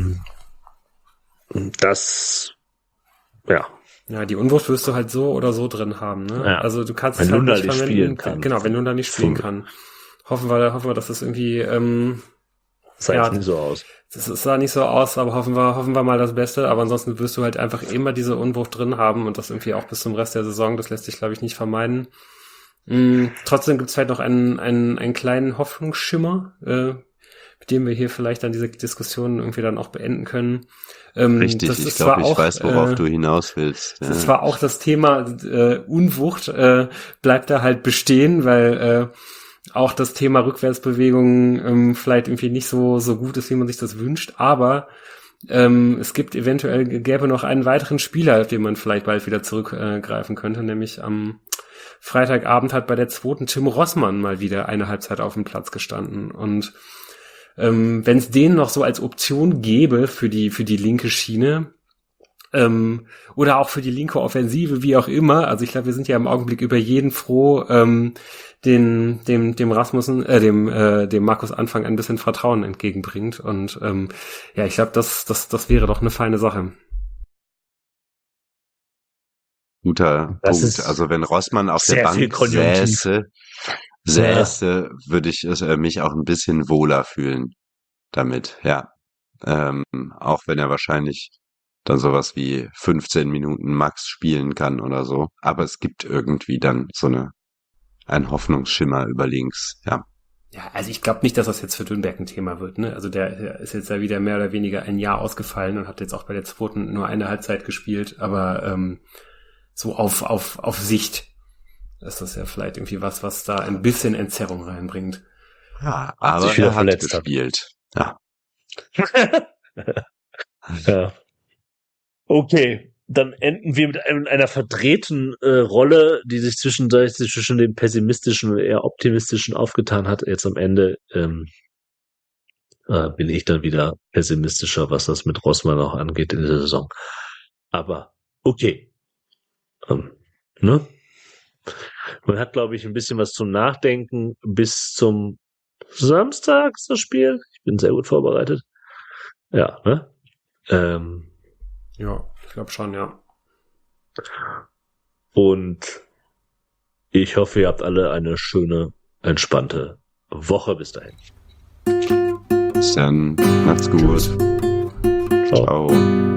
Ja, die Unwucht wirst du halt so oder so drin haben, ne? Ja. Also du kannst wenn es halt Lunda nicht spielen kann. Genau, wenn Lunda nicht spielen kann. Hoffen wir, dass das irgendwie sah jetzt nicht so aus. Das sah nicht so aus, aber hoffen wir mal das Beste. Aber ansonsten wirst du halt einfach immer diese Unwucht drin haben und das irgendwie auch bis zum Rest der Saison. Das lässt sich, glaube ich, nicht vermeiden. Trotzdem gibt es halt noch einen kleinen Hoffnungsschimmer, mit dem wir hier vielleicht dann diese Diskussion irgendwie dann auch beenden können. Richtig, ich glaube, ich weiß, worauf du hinaus willst. Das ist zwar auch das Thema Unwucht bleibt da halt bestehen, weil auch das Thema Rückwärtsbewegungen vielleicht irgendwie nicht so gut ist, wie man sich das wünscht, aber es gäbe noch einen weiteren Spieler, auf den man vielleicht bald wieder zurückgreifen könnte, nämlich am Freitagabend hat bei der 2. Tim Rossmann mal wieder eine Halbzeit auf dem Platz gestanden und wenn es den noch so als Option gäbe für die linke Schiene, oder auch für die linke Offensive, wie auch immer. Also ich glaube, wir sind ja im Augenblick über jeden froh, dem Rasmussen, dem Markus Anfang ein bisschen Vertrauen entgegenbringt. Und ja, ich glaube, das wäre doch eine feine Sache. Guter Punkt. Also wenn Rossmann auf der Bank säße, würde ich mich auch ein bisschen wohler fühlen damit, ja. Auch wenn er wahrscheinlich dann sowas wie 15 Minuten max spielen kann oder so. Aber es gibt irgendwie dann ein Hoffnungsschimmer über links, ja. Ja, also ich glaube nicht, dass das jetzt für Dünberg ein Thema wird, ne? Also der ist jetzt ja wieder mehr oder weniger ein Jahr ausgefallen und hat jetzt auch bei der 2. nur eine Halbzeit gespielt, aber so auf Sicht ist das ja vielleicht irgendwie was da ein bisschen Entzerrung reinbringt. Ja, aber er hat gespielt. Ja. Ja. Okay, dann enden wir mit einer verdrehten Rolle, die sich zwischen den pessimistischen und eher optimistischen aufgetan hat. Jetzt am Ende bin ich dann wieder pessimistischer, was das mit Rossmann auch angeht in der Saison. Aber okay. Ne? Man hat, glaube ich, ein bisschen was zum Nachdenken bis zum Samstag ist das Spiel. Ich bin sehr gut vorbereitet. Ja, ne? Ja, ich glaube schon, ja. Und ich hoffe, ihr habt alle eine schöne, entspannte Woche bis dahin. Bis dann. Macht's gut. Ciao. Ciao.